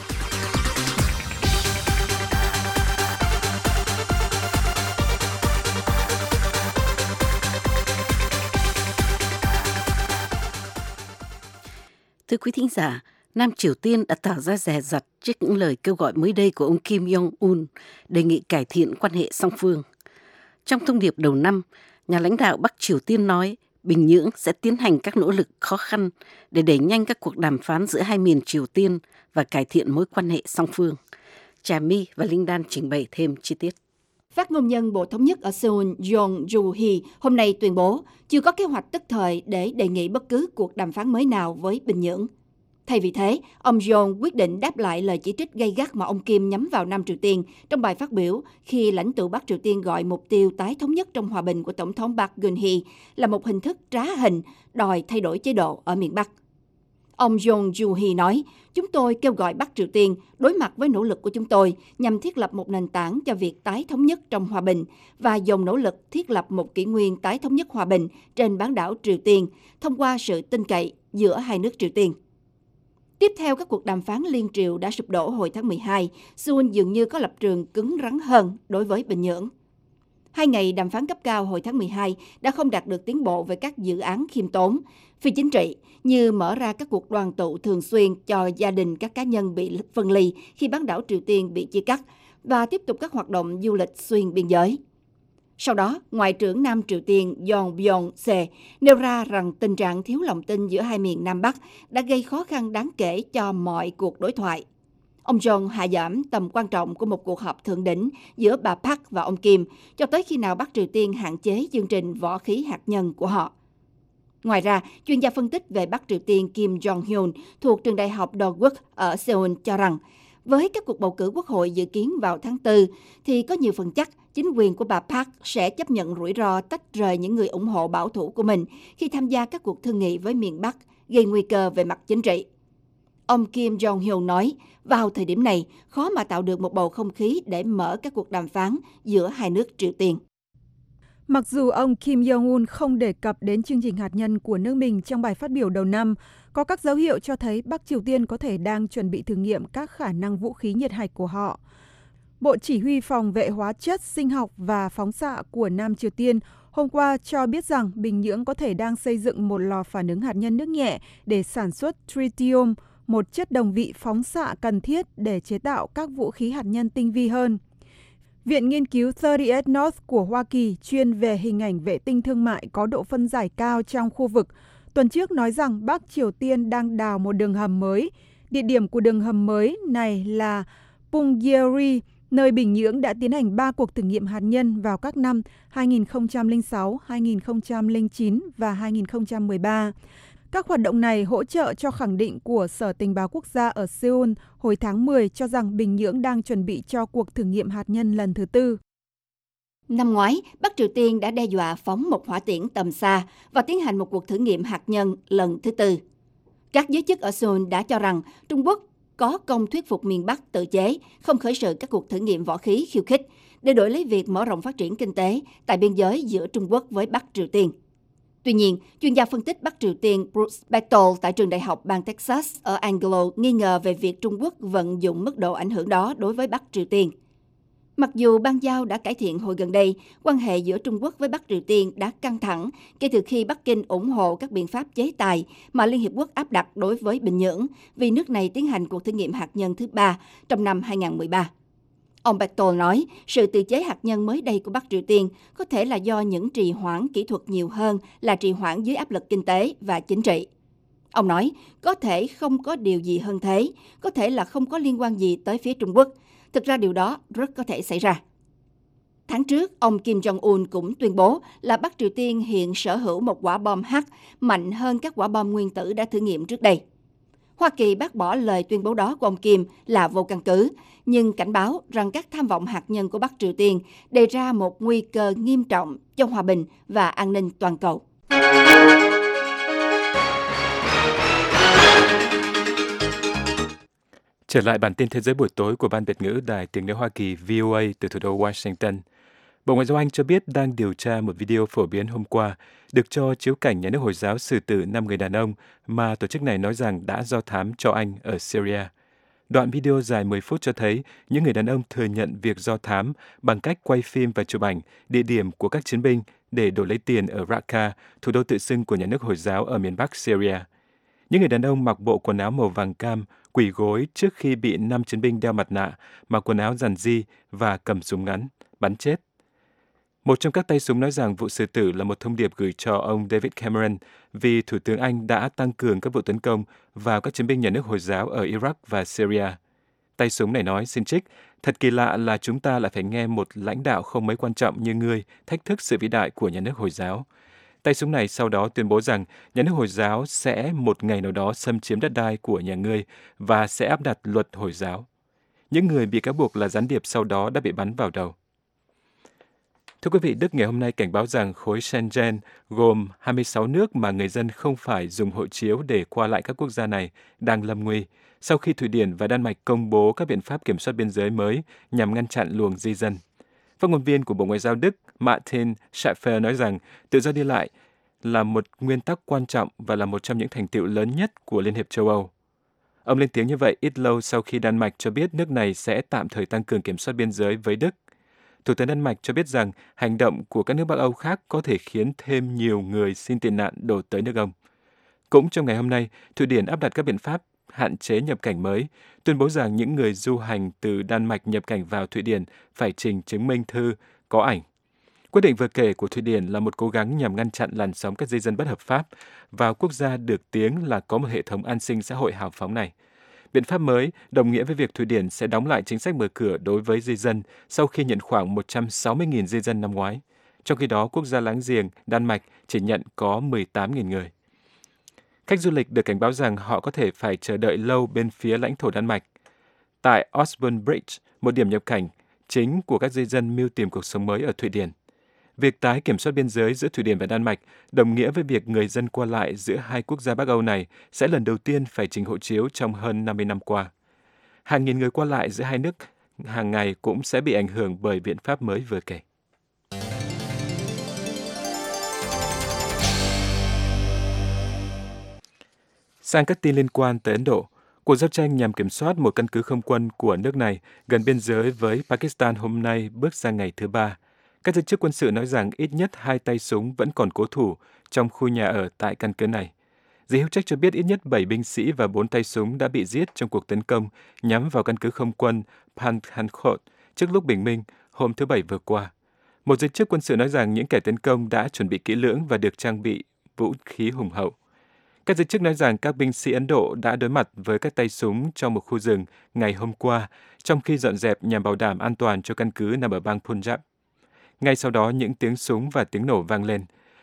Thưa quý thính giả, Nam Triều Tiên đã tỏ ra dè dặt trước những lời kêu gọi mới đây của ông Kim Jong-un đề nghị cải thiện quan hệ song phương. Trong thông điệp đầu năm, nhà lãnh đạo Bắc Triều Tiên nói Bình Nhưỡng sẽ tiến hành các nỗ lực khó khăn để đẩy nhanh các cuộc đàm phán giữa hai miền Triều Tiên và cải thiện mối quan hệ song phương. Trà My và Linh Đan trình bày thêm chi tiết. Phát ngôn nhân Bộ Thống nhất ở Seoul Jong Joo-hee hôm nay tuyên bố chưa có kế hoạch tức thời để đề nghị bất cứ cuộc đàm phán mới nào với Bình Nhưỡng. Thay vì thế, ông Jong quyết định đáp lại lời chỉ trích gay gắt mà ông Kim nhắm vào Nam Triều Tiên trong bài phát biểu khi lãnh tụ Bắc Triều Tiên gọi mục tiêu tái thống nhất trong hòa bình của Tổng thống Park Geun-hye là một hình thức trá hình đòi thay đổi chế độ ở miền Bắc. Ông Jong Joo-hee nói, chúng tôi kêu gọi Bắc Triều Tiên đối mặt với nỗ lực của chúng tôi nhằm thiết lập một nền tảng cho việc tái thống nhất trong hòa bình và dồn nỗ lực thiết lập một kỷ nguyên tái thống nhất hòa bình trên bán đảo Triều Tiên thông qua sự tin cậy giữa hai nước Triều Tiên. Tiếp theo các cuộc đàm phán liên triều đã sụp đổ hồi tháng 12, Seoul dường như có lập trường cứng rắn hơn đối với Bình Nhưỡng. 2 ngày đàm phán cấp cao hồi tháng 12 đã không đạt được tiến bộ về các dự án khiêm tốn, phi chính trị như mở ra các cuộc đoàn tụ thường xuyên cho gia đình các cá nhân bị phân ly khi bán đảo Triều Tiên bị chia cắt và tiếp tục các hoạt động du lịch xuyên biên giới. Sau đó, Ngoại trưởng Nam Triều Tiên Yong Byung-se nêu ra rằng tình trạng thiếu lòng tin giữa hai miền Nam Bắc đã gây khó khăn đáng kể cho mọi cuộc đối thoại. Ông Jong hạ giảm tầm quan trọng của một cuộc họp thượng đỉnh giữa bà Park và ông Kim cho tới khi nào Bắc Triều Tiên hạn chế chương trình võ khí hạt nhân của họ. Ngoài ra, chuyên gia phân tích về Bắc Triều Tiên Kim Jong-hyun thuộc trường đại học Daewoo ở Seoul cho rằng với các cuộc bầu cử quốc hội dự kiến vào tháng 4 thì có nhiều phần chắc chính quyền của bà Park sẽ chấp nhận rủi ro tách rời những người ủng hộ bảo thủ của mình khi tham gia các cuộc thương nghị với miền Bắc, gây nguy cơ về mặt chính trị. Ông Kim Jong-hyun nói, vào thời điểm này, khó mà tạo được một bầu không khí để mở các cuộc đàm phán giữa hai nước Triều Tiên. Mặc dù ông Kim Jong-un không đề cập đến chương trình hạt nhân của nước mình trong bài phát biểu đầu năm, có các dấu hiệu cho thấy Bắc Triều Tiên có thể đang chuẩn bị thử nghiệm các khả năng vũ khí nhiệt hạch của họ. Bộ Chỉ huy Phòng vệ hóa chất, sinh học và phóng xạ của Nam Triều Tiên hôm qua cho biết rằng Bình Nhưỡng có thể đang xây dựng một lò phản ứng hạt nhân nước nhẹ để sản xuất tritium, một chất đồng vị phóng xạ cần thiết để chế tạo các vũ khí hạt nhân tinh vi hơn. Viện nghiên cứu 30S North của Hoa Kỳ chuyên về hình ảnh vệ tinh thương mại có độ phân giải cao trong khu vực, tuần trước nói rằng Bắc Triều Tiên đang đào một đường hầm mới. Địa điểm của đường hầm mới này là Punggye-ri, nơi Bình Nhưỡng đã tiến hành 3 cuộc thử nghiệm hạt nhân vào các năm 2006, 2009 và 2013. Các hoạt động này hỗ trợ cho khẳng định của Sở Tình báo Quốc gia ở Seoul hồi tháng 10 cho rằng Bình Nhưỡng đang chuẩn bị cho cuộc thử nghiệm hạt nhân lần thứ tư. Năm ngoái, Bắc Triều Tiên đã đe dọa phóng một hỏa tiễn tầm xa và tiến hành một cuộc thử nghiệm hạt nhân lần thứ tư. Các giới chức ở Seoul đã cho rằng Trung Quốc có công thuyết phục miền Bắc tự chế, không khởi sự các cuộc thử nghiệm võ khí khiêu khích để đổi lấy việc mở rộng phát triển kinh tế tại biên giới giữa Trung Quốc với Bắc Triều Tiên. Tuy nhiên, chuyên gia phân tích Bắc Triều Tiên Bruce Bechtel tại trường đại học bang Texas ở Angelo nghi ngờ về việc Trung Quốc vận dụng mức độ ảnh hưởng đó đối với Bắc Triều Tiên. Mặc dù bang giao đã cải thiện hồi gần đây, quan hệ giữa Trung Quốc với Bắc Triều Tiên đã căng thẳng kể từ khi Bắc Kinh ủng hộ các biện pháp chế tài mà Liên Hiệp Quốc áp đặt đối với Bình Nhưỡng vì nước này tiến hành cuộc thử nghiệm hạt nhân thứ 3 trong năm 2013. Ông Bechtel nói, sự tự chế hạt nhân mới đây của Bắc Triều Tiên có thể là do những trì hoãn kỹ thuật nhiều hơn là trì hoãn dưới áp lực kinh tế và chính trị. Ông nói, có thể không có điều gì hơn thế, có thể là không có liên quan gì tới phía Trung Quốc. Thực ra điều đó rất có thể xảy ra. Tháng trước, ông Kim Jong-un cũng tuyên bố là Bắc Triều Tiên hiện sở hữu một quả bom H mạnh hơn các quả bom nguyên tử đã thử nghiệm trước đây. Hoa Kỳ bác bỏ lời tuyên bố đó của ông Kim là vô căn cứ, nhưng cảnh báo rằng các tham vọng hạt nhân của Bắc Triều Tiên đề ra một nguy cơ nghiêm trọng cho hòa bình và an ninh toàn cầu. Trở lại bản tin Thế giới buổi tối của Ban Việt ngữ Đài Tiếng nói Hoa Kỳ VOA từ thủ đô Washington. Bộ Ngoại giao Anh cho biết đang điều tra một video phổ biến hôm qua được cho chiếu cảnh nhà nước Hồi giáo xử tử 5 người đàn ông mà tổ chức này nói rằng đã do thám cho Anh ở Syria. Đoạn video dài 10 phút cho thấy những người đàn ông thừa nhận việc do thám bằng cách quay phim và chụp ảnh địa điểm của các chiến binh để đổi lấy tiền ở Raqqa, thủ đô tự xưng của nhà nước Hồi giáo ở miền Bắc Syria. Những người đàn ông mặc bộ quần áo màu vàng cam, quỳ gối trước khi bị 5 chiến binh đeo mặt nạ, mặc quần áo giản dị và cầm súng ngắn, bắn chết. Một trong các tay súng nói rằng vụ xử tử là một thông điệp gửi cho ông David Cameron vì Thủ tướng Anh đã tăng cường các vụ tấn công vào các chiến binh nhà nước Hồi giáo ở Iraq và Syria. Tay súng này nói, xin trích, thật kỳ lạ là chúng ta lại phải nghe một lãnh đạo không mấy quan trọng như ngươi thách thức sự vĩ đại của nhà nước Hồi giáo. Tay súng này sau đó tuyên bố rằng nhà nước Hồi giáo sẽ một ngày nào đó xâm chiếm đất đai của nhà ngươi và sẽ áp đặt luật Hồi giáo. Những người bị cáo buộc là gián điệp sau đó đã bị bắn vào đầu. Thưa quý vị, Đức ngày hôm nay cảnh báo rằng khối Schengen gồm 26 nước mà người dân không phải dùng hộ chiếu để qua lại các quốc gia này đang lâm nguy sau khi Thụy Điển và Đan Mạch công bố các biện pháp kiểm soát biên giới mới nhằm ngăn chặn luồng di dân. Phát ngôn viên của Bộ Ngoại giao Đức Martin Schäfer nói rằng tự do đi lại là một nguyên tắc quan trọng và là một trong những thành tựu lớn nhất của Liên hiệp châu Âu. Ông lên tiếng như vậy ít lâu sau khi Đan Mạch cho biết nước này sẽ tạm thời tăng cường kiểm soát biên giới với Đức. Thủ tướng Đan Mạch cho biết rằng hành động của các nước Bắc Âu khác có thể khiến thêm nhiều người xin tị nạn đổ tới nước ông. Cũng trong ngày hôm nay, Thụy Điển áp đặt các biện pháp hạn chế nhập cảnh mới, tuyên bố rằng những người du hành từ Đan Mạch nhập cảnh vào Thụy Điển phải trình chứng minh thư có ảnh. Quyết định vừa kể của Thụy Điển là một cố gắng nhằm ngăn chặn làn sóng các di dân bất hợp pháp vào quốc gia được tiếng là có một hệ thống an sinh xã hội hào phóng này. Biện pháp mới đồng nghĩa với việc Thụy Điển sẽ đóng lại chính sách mở cửa đối với di dân sau khi nhận khoảng 160.000 di dân năm ngoái. Trong khi đó, quốc gia láng giềng Đan Mạch chỉ nhận có 18.000 người. Khách du lịch được cảnh báo rằng họ có thể phải chờ đợi lâu bên phía lãnh thổ Đan Mạch. Tại Osborne Bridge, một điểm nhập cảnh chính của các di dân mưu tìm cuộc sống mới ở Thụy Điển. Việc tái kiểm soát biên giới giữa Thụy Điển và Đan Mạch đồng nghĩa với việc người dân qua lại giữa hai quốc gia Bắc Âu này sẽ lần đầu tiên phải trình hộ chiếu trong hơn 50 năm qua. Hàng nghìn người qua lại giữa hai nước hàng ngày cũng sẽ bị ảnh hưởng bởi biện pháp mới vừa kể. Sang các tin liên quan tới Ấn Độ, cuộc giao tranh nhằm kiểm soát một căn cứ không quân của nước này gần biên giới với Pakistan hôm nay bước sang ngày thứ 3. Các giới chức quân sự nói rằng ít nhất 2 tay súng vẫn còn cố thủ trong khu nhà ở tại căn cứ này. Giới hữu trách cho biết ít nhất 7 binh sĩ và 4 tay súng đã bị giết trong cuộc tấn công nhắm vào căn cứ không quân Pathankot trước lúc bình minh hôm thứ Bảy vừa qua. Một giới chức quân sự nói rằng những kẻ tấn công đã chuẩn bị kỹ lưỡng và được trang bị vũ khí hùng hậu. Các giới chức nói rằng các binh sĩ Ấn Độ đã đối mặt với các tay súng trong một khu rừng ngày hôm qua, trong khi dọn dẹp nhằm bảo đảm an toàn cho căn cứ nằm ở bang Punjab. Ngay sau đó, những tiếng súng và tiếng nổ vang lên.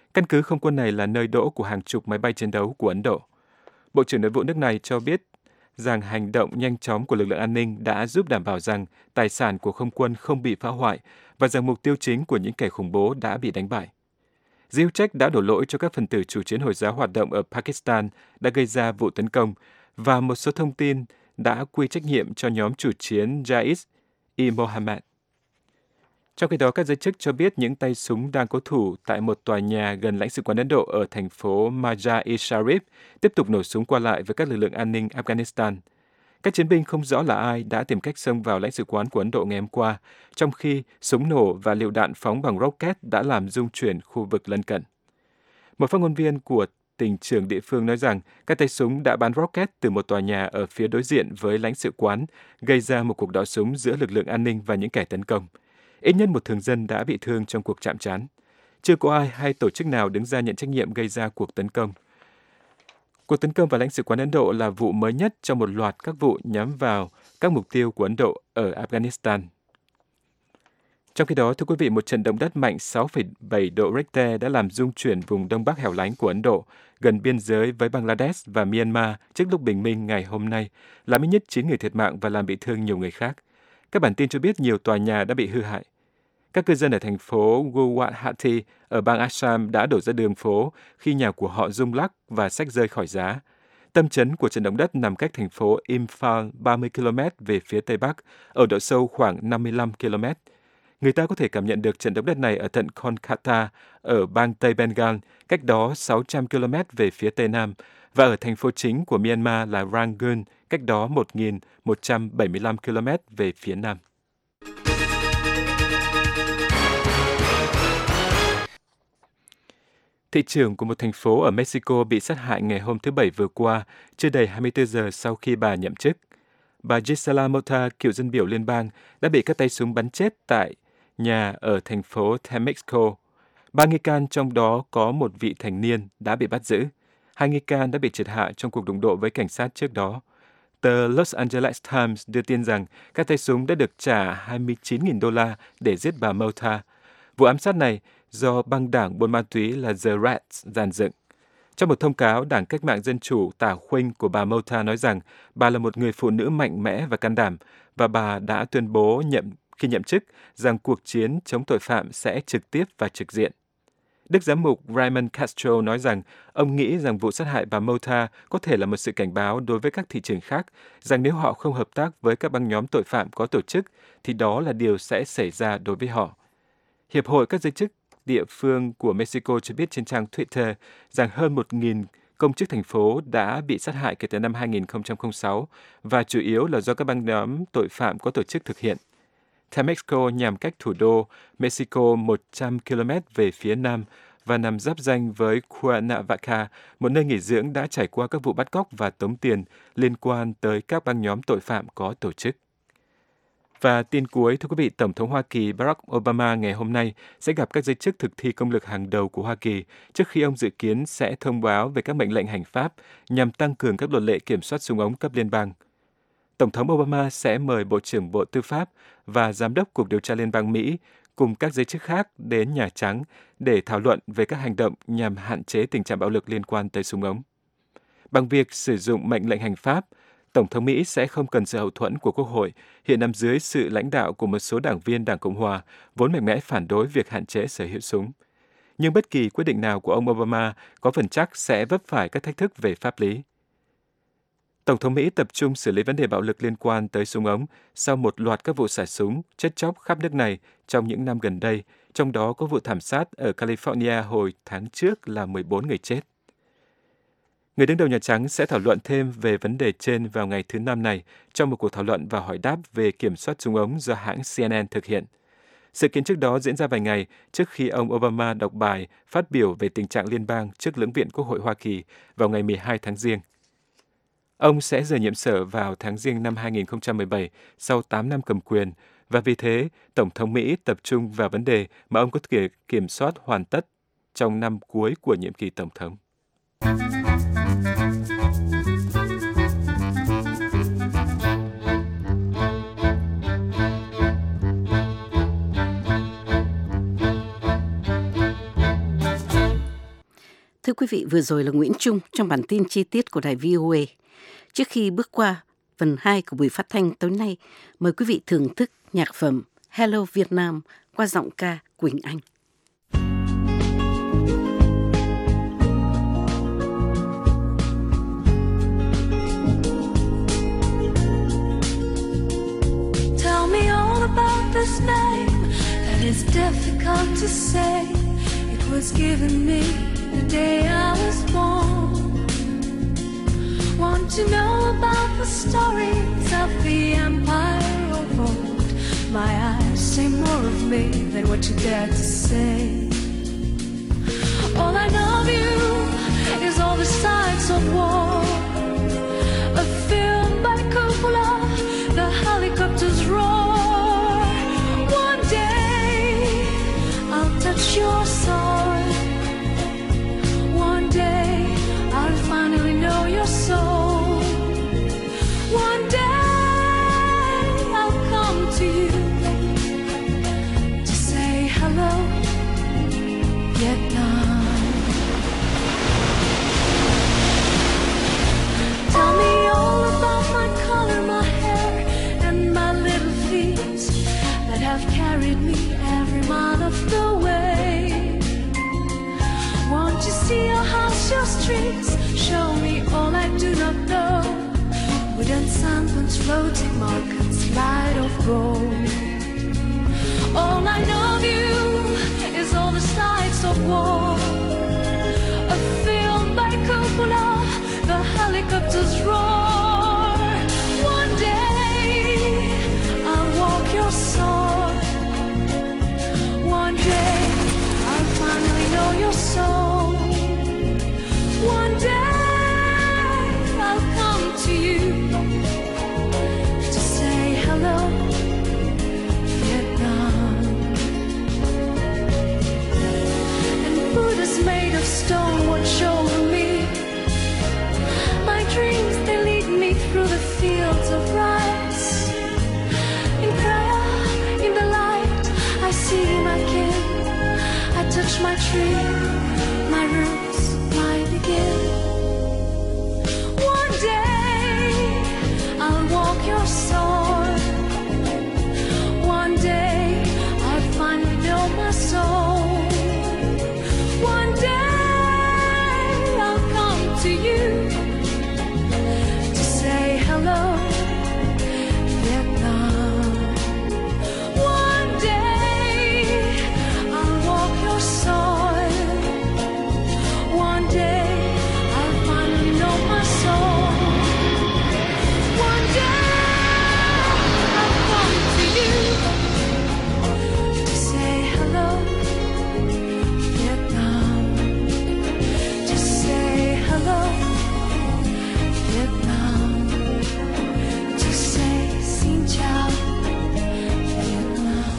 Căn cứ không quân này là nơi đỗ của hàng chục máy bay chiến đấu của Ấn Độ. Bộ trưởng Nội vụ nước này cho biết rằng hành động nhanh chóng của lực lượng an ninh đã giúp đảm bảo rằng tài sản của không quân không bị phá hoại và rằng mục tiêu chính của những kẻ khủng bố đã bị đánh bại. Giới hữu trách đã đổ lỗi cho các phần tử chủ chiến Hồi giáo hoạt động ở Pakistan đã gây ra vụ tấn công và một số thông tin đã quy trách nhiệm cho nhóm chủ chiến Jaish-e-Mohammed. Trong khi đó, các giới chức cho biết những tay súng đang cố thủ tại một tòa nhà gần lãnh sự quán Ấn Độ ở thành phố Mazar-e-Sharif tiếp tục nổ súng qua lại với các lực lượng an ninh Afghanistan. Các chiến binh không rõ là ai đã tìm cách xông vào lãnh sự quán của Ấn Độ ngày hôm qua, trong khi súng nổ và lựu đạn phóng bằng rocket đã làm rung chuyển khu vực lân cận. Một phát ngôn viên của tỉnh trưởng địa phương nói rằng các tay súng đã bắn rocket từ một tòa nhà ở phía đối diện với lãnh sự quán, gây ra một cuộc đọ súng giữa lực lượng an ninh và những kẻ tấn công. Ít nhất một thường dân đã bị thương trong cuộc chạm trán. Chưa có ai hay tổ chức nào đứng ra nhận trách nhiệm gây ra cuộc tấn công. Cuộc tấn công vào lãnh sự quán Ấn Độ là vụ mới nhất trong một loạt các vụ nhắm vào các mục tiêu của Ấn Độ ở Afghanistan. Trong khi đó, thưa quý vị, một trận động đất mạnh 6,7 độ Richter đã làm rung chuyển vùng đông bắc hẻo lánh của Ấn Độ, gần biên giới với Bangladesh và Myanmar trước lúc bình minh ngày hôm nay, làm ít nhất 9 người thiệt mạng và làm bị thương nhiều người khác. Các bản tin cho biết nhiều tòa nhà đã bị hư hại. Các cư dân ở thành phố Guwahati ở bang Assam đã đổ ra đường phố khi nhà của họ rung lắc và xách rơi khỏi giá. Tâm chấn của trận động đất nằm cách thành phố Imphal 30 km về phía tây bắc, ở độ sâu khoảng 55 km. Người ta có thể cảm nhận được trận động đất này ở tận Kolkata, ở bang Tây Bengal, cách đó 600 km về phía tây nam, và ở thành phố chính của Myanmar là Rangoon, cách đó 1.175 km về phía nam. Thị trưởng của một thành phố ở Mexico bị sát hại ngày hôm thứ Bảy vừa qua, chưa đầy 24 giờ sau khi bà nhậm chức. Bà Gisela Mota, cựu dân biểu liên bang, đã bị các tay súng bắn chết tại nhà ở thành phố Temixco. 3 nghi can, trong đó có một vị thành niên, đã bị bắt giữ. 2 nghi can đã bị triệt hạ trong cuộc đụng độ với cảnh sát trước đó. Tờ Los Angeles Times đưa tin rằng các tay súng đã được trả $29.000 để giết bà Mota. Vụ ám sát này do băng đảng buôn ma túy là The Rats dàn dựng. Trong một thông cáo, Đảng Cách mạng Dân chủ tả khuynh của bà Mota nói rằng bà là một người phụ nữ mạnh mẽ và can đảm, và bà đã tuyên bố khi nhậm chức rằng cuộc chiến chống tội phạm sẽ trực tiếp và trực diện. Đức giám mục Raymond Castro nói rằng ông nghĩ rằng vụ sát hại bà Mota có thể là một sự cảnh báo đối với các thị trường khác, rằng nếu họ không hợp tác với các băng nhóm tội phạm có tổ chức, thì đó là điều sẽ xảy ra đối với họ. Hiệp hội các giới chức địa phương của Mexico cho biết trên trang Twitter rằng hơn 1.000 công chức thành phố đã bị sát hại kể từ năm 2006 và chủ yếu là do các băng nhóm tội phạm có tổ chức thực hiện. Temixco nhằm cách thủ đô Mexico 100 km về phía nam và nằm giáp ranh với Cuernavaca, một nơi nghỉ dưỡng đã trải qua các vụ bắt cóc và tống tiền liên quan tới các băng nhóm tội phạm có tổ chức. Và tin cuối, thưa quý vị, Tổng thống Hoa Kỳ Barack Obama ngày hôm nay sẽ gặp các giới chức thực thi công lực hàng đầu của Hoa Kỳ trước khi ông dự kiến sẽ thông báo về các mệnh lệnh hành pháp nhằm tăng cường các luật lệ kiểm soát súng ống cấp liên bang. Tổng thống Obama sẽ mời Bộ trưởng Bộ Tư pháp và Giám đốc Cục Điều tra Liên bang Mỹ cùng các giới chức khác đến Nhà Trắng để thảo luận về các hành động nhằm hạn chế tình trạng bạo lực liên quan tới súng ống. Bằng việc sử dụng mệnh lệnh hành pháp, Tổng thống Mỹ sẽ không cần sự hậu thuẫn của Quốc hội, hiện nằm dưới sự lãnh đạo của một số đảng viên Đảng Cộng hòa, vốn mạnh mẽ phản đối việc hạn chế sở hữu súng. Nhưng bất kỳ quyết định nào của ông Obama có phần chắc sẽ vấp phải các thách thức về pháp lý. Tổng thống Mỹ tập trung xử lý vấn đề bạo lực liên quan tới súng ống sau một loạt các vụ xả súng, chết chóc khắp nước này trong những năm gần đây, trong đó có vụ thảm sát ở California hồi tháng trước là 14 người chết. Người đứng đầu Nhà Trắng sẽ thảo luận thêm về vấn đề trên vào ngày thứ Năm này trong một cuộc thảo luận và hỏi đáp về kiểm soát súng ống do hãng CNN thực hiện. Sự kiện trước đó diễn ra vài ngày trước khi ông Obama đọc bài phát biểu về tình trạng liên bang trước lưỡng viện Quốc hội Hoa Kỳ vào ngày 12 tháng Giêng. Ông sẽ rời nhiệm sở vào tháng Giêng năm 2017 sau 8 năm cầm quyền, và vì thế, Tổng thống Mỹ tập trung vào vấn đề mà ông có thể kiểm soát hoàn tất trong năm cuối của nhiệm kỳ Tổng thống. Thưa quý vị, vừa rồi là Nguyễn Trung trong bản tin chi tiết của đài VOA. Trước khi bước qua phần 2 của buổi phát thanh tối nay, mời quý vị thưởng thức nhạc phẩm Hello Vietnam qua giọng ca Quỳnh Anh. Tell me all about this name that is difficult to say. It was given me the day I was born. Want to know about the stories of the empire of old? My eyes say more of me than what you dare to say. All I know of you is all the sides of war. A film by Coppola, the helicopters roar. One day I'll touch your soul. One day I'll finally know your soul. One day I'll come to you to say hello, Vietnam. Tell me all about my color, my hair, and my little feet that have carried me every mile of the way. Won't you see your house, your streets? Show me all I do not know. Wooden samples, floating markets, light of gold. All I know of you is all the sides of war. A film by Coppola, the helicopters roar. One day I'll walk your sword. One day I'll finally know your soul. One day I'll come to you to say hello, Vietnam. And Buddha's made of stone watch over me. My dreams, they lead me through the fields of rice. In prayer, in the light, I see my kin. I touch my tree, my roots, my begin. One day I'll walk your sword. One day I'll finally know my soul. One day I'll come to you to say hello, Vietnam. One day I'll walk your soil. One day I'll finally know my soul. One day I'll come to you to say hello, Vietnam. To say hello, Vietnam. To say xin chào, Vietnam.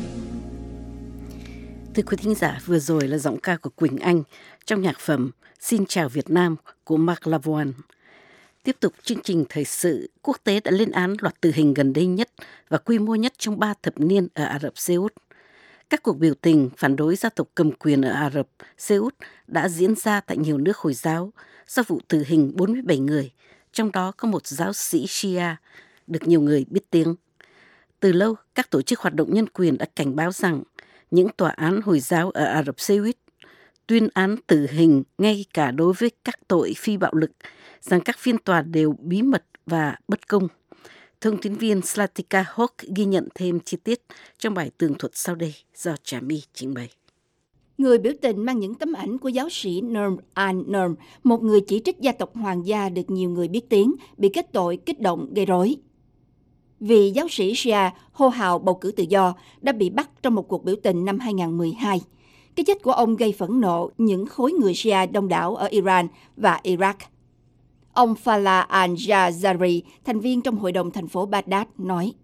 Thưa quý thính giả, vừa rồi là giọng ca của Quỳnh Anh trong nhạc phẩm Xin chào Việt Nam của Mark Lavoine. Tiếp tục chương trình thời sự, quốc tế đã lên án loạt tử hình gần đây nhất và quy mô nhất trong 3 thập niên ở Ả Rập Xê Út. Các cuộc biểu tình phản đối gia tộc cầm quyền ở Ả Rập Xê Út đã diễn ra tại nhiều nước Hồi giáo sau vụ tử hình 47 người, trong đó có một giáo sĩ Shia được nhiều người biết tiếng. Từ lâu, các tổ chức hoạt động nhân quyền đã cảnh báo rằng những tòa án Hồi giáo ở Ả Rập Xê Út tuyên án tử hình ngay cả đối với các tội phi bạo lực, rằng các phiên tòa đều bí mật và bất công. Thông tin viên Slatika Hawk ghi nhận thêm chi tiết trong bài tường thuật sau đây do Trà My trình bày. Người biểu tình mang những tấm ảnh của giáo sĩ Nurm al-Nurm, một người chỉ trích gia tộc hoàng gia được nhiều người biết tiếng, bị kết tội kích động gây rối. Vì giáo sĩ Shia hô hào bầu cử tự do đã bị bắt trong một cuộc biểu tình năm 2012. Cái chết của ông gây phẫn nộ những khối người Shia đông đảo ở Iran và Iraq. Ông Fallah al-Jazari, thành viên trong hội đồng thành phố Baghdad, nói: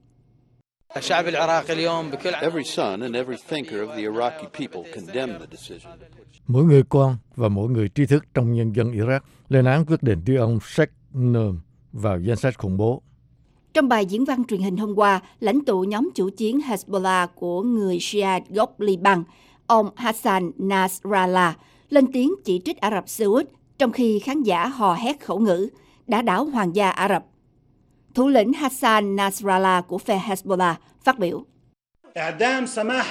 Every son and every thinker of the Iraqi people condemn the decision. Mỗi người con và mỗi người trí thức trong nhân dân Iraq lên án quyết định đưa ông Sheikh Nurm vào danh sách khủng bố. Trong bài diễn văn truyền hình hôm qua, lãnh tụ nhóm chủ chiến Hezbollah của người Shia gốc Liban, ông Hassan Nasrallah, lên tiếng chỉ trích Ả Rập Xê Út trong khi khán giả hò hét khẩu ngữ đã đảo hoàng gia Ả Rập. Thủ lĩnh Hassan Nasrallah của phe Hezbollah phát biểu. The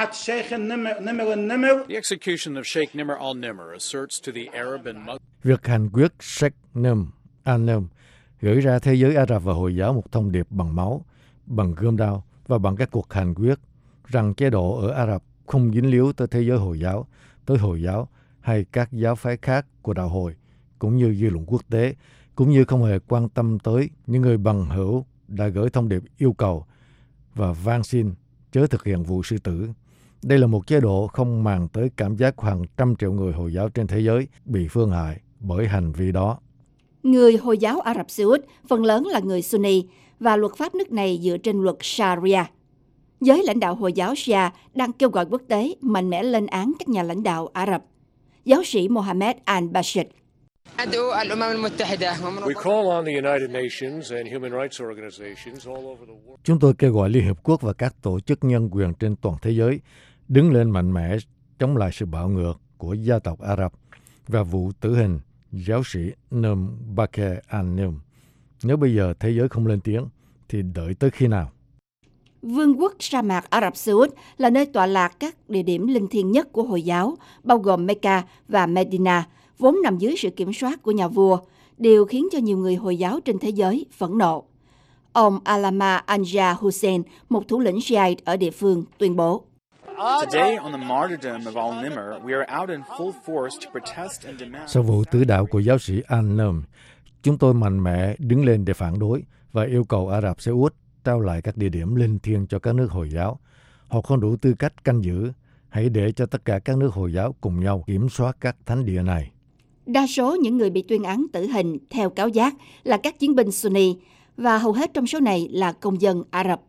execution of Sheikh Nimr al-Nimr asserts to the Arab and Muslim. Việc hành quyết Sheikh Nimr al-Nimr gửi ra thế giới Ả Rập và Hồi giáo một thông điệp bằng máu, bằng gươm đao và bằng các cuộc hành quyết rằng chế độ ở Ả Rập không dính líu tới thế giới Hồi giáo hay các giáo phái khác của đạo Hồi, cũng như dư luận quốc tế, cũng như không hề quan tâm tới những người bằng hữu đã gửi thông điệp yêu cầu và van xin chớ thực hiện vụ sư tử. Đây là một chế độ không màng tới cảm giác hàng trăm triệu người Hồi giáo trên thế giới bị phương hại bởi hành vi đó. Người Hồi giáo Ả Rập Xê Út phần lớn là người Sunni và luật pháp nước này dựa trên luật Sharia. Giới lãnh đạo Hồi giáo Shia đang kêu gọi quốc tế mạnh mẽ lên án các nhà lãnh đạo Ả Rập. Giáo sĩ Mohammed al-Bashir. Chúng tôi kêu gọi Liên Hiệp Quốc và các tổ chức nhân quyền trên toàn thế giới đứng lên mạnh mẽ chống lại sự bạo ngược của gia tộc Ả Rập và vụ tử hình giáo sĩ Nimr Bakr al-Nimr. Nếu bây giờ thế giới không lên tiếng, thì đợi tới khi nào? Vương quốc sa mạc Ả Rập Xê Út là nơi tọa lạc các địa điểm linh thiêng nhất của Hồi giáo, bao gồm Mecca và Medina, vốn nằm dưới sự kiểm soát của nhà vua, điều khiến cho nhiều người Hồi giáo trên thế giới phẫn nộ. Ông Allama Anja Hussein, một thủ lĩnh Shiite ở địa phương, tuyên bố. Sau vụ tử đạo của giáo sĩ al-Nimr, chúng tôi mạnh mẽ đứng lên để phản đối và yêu cầu Ả Rập Xê Út trao lại các địa điểm linh thiêng cho các nước Hồi giáo. Họ không đủ tư cách canh giữ. Hãy để cho tất cả các nước Hồi giáo cùng nhau kiểm soát các thánh địa này. Đa số những người bị tuyên án tử hình theo cáo giác là các chiến binh Sunni và hầu hết trong số này là công dân Ả Rập.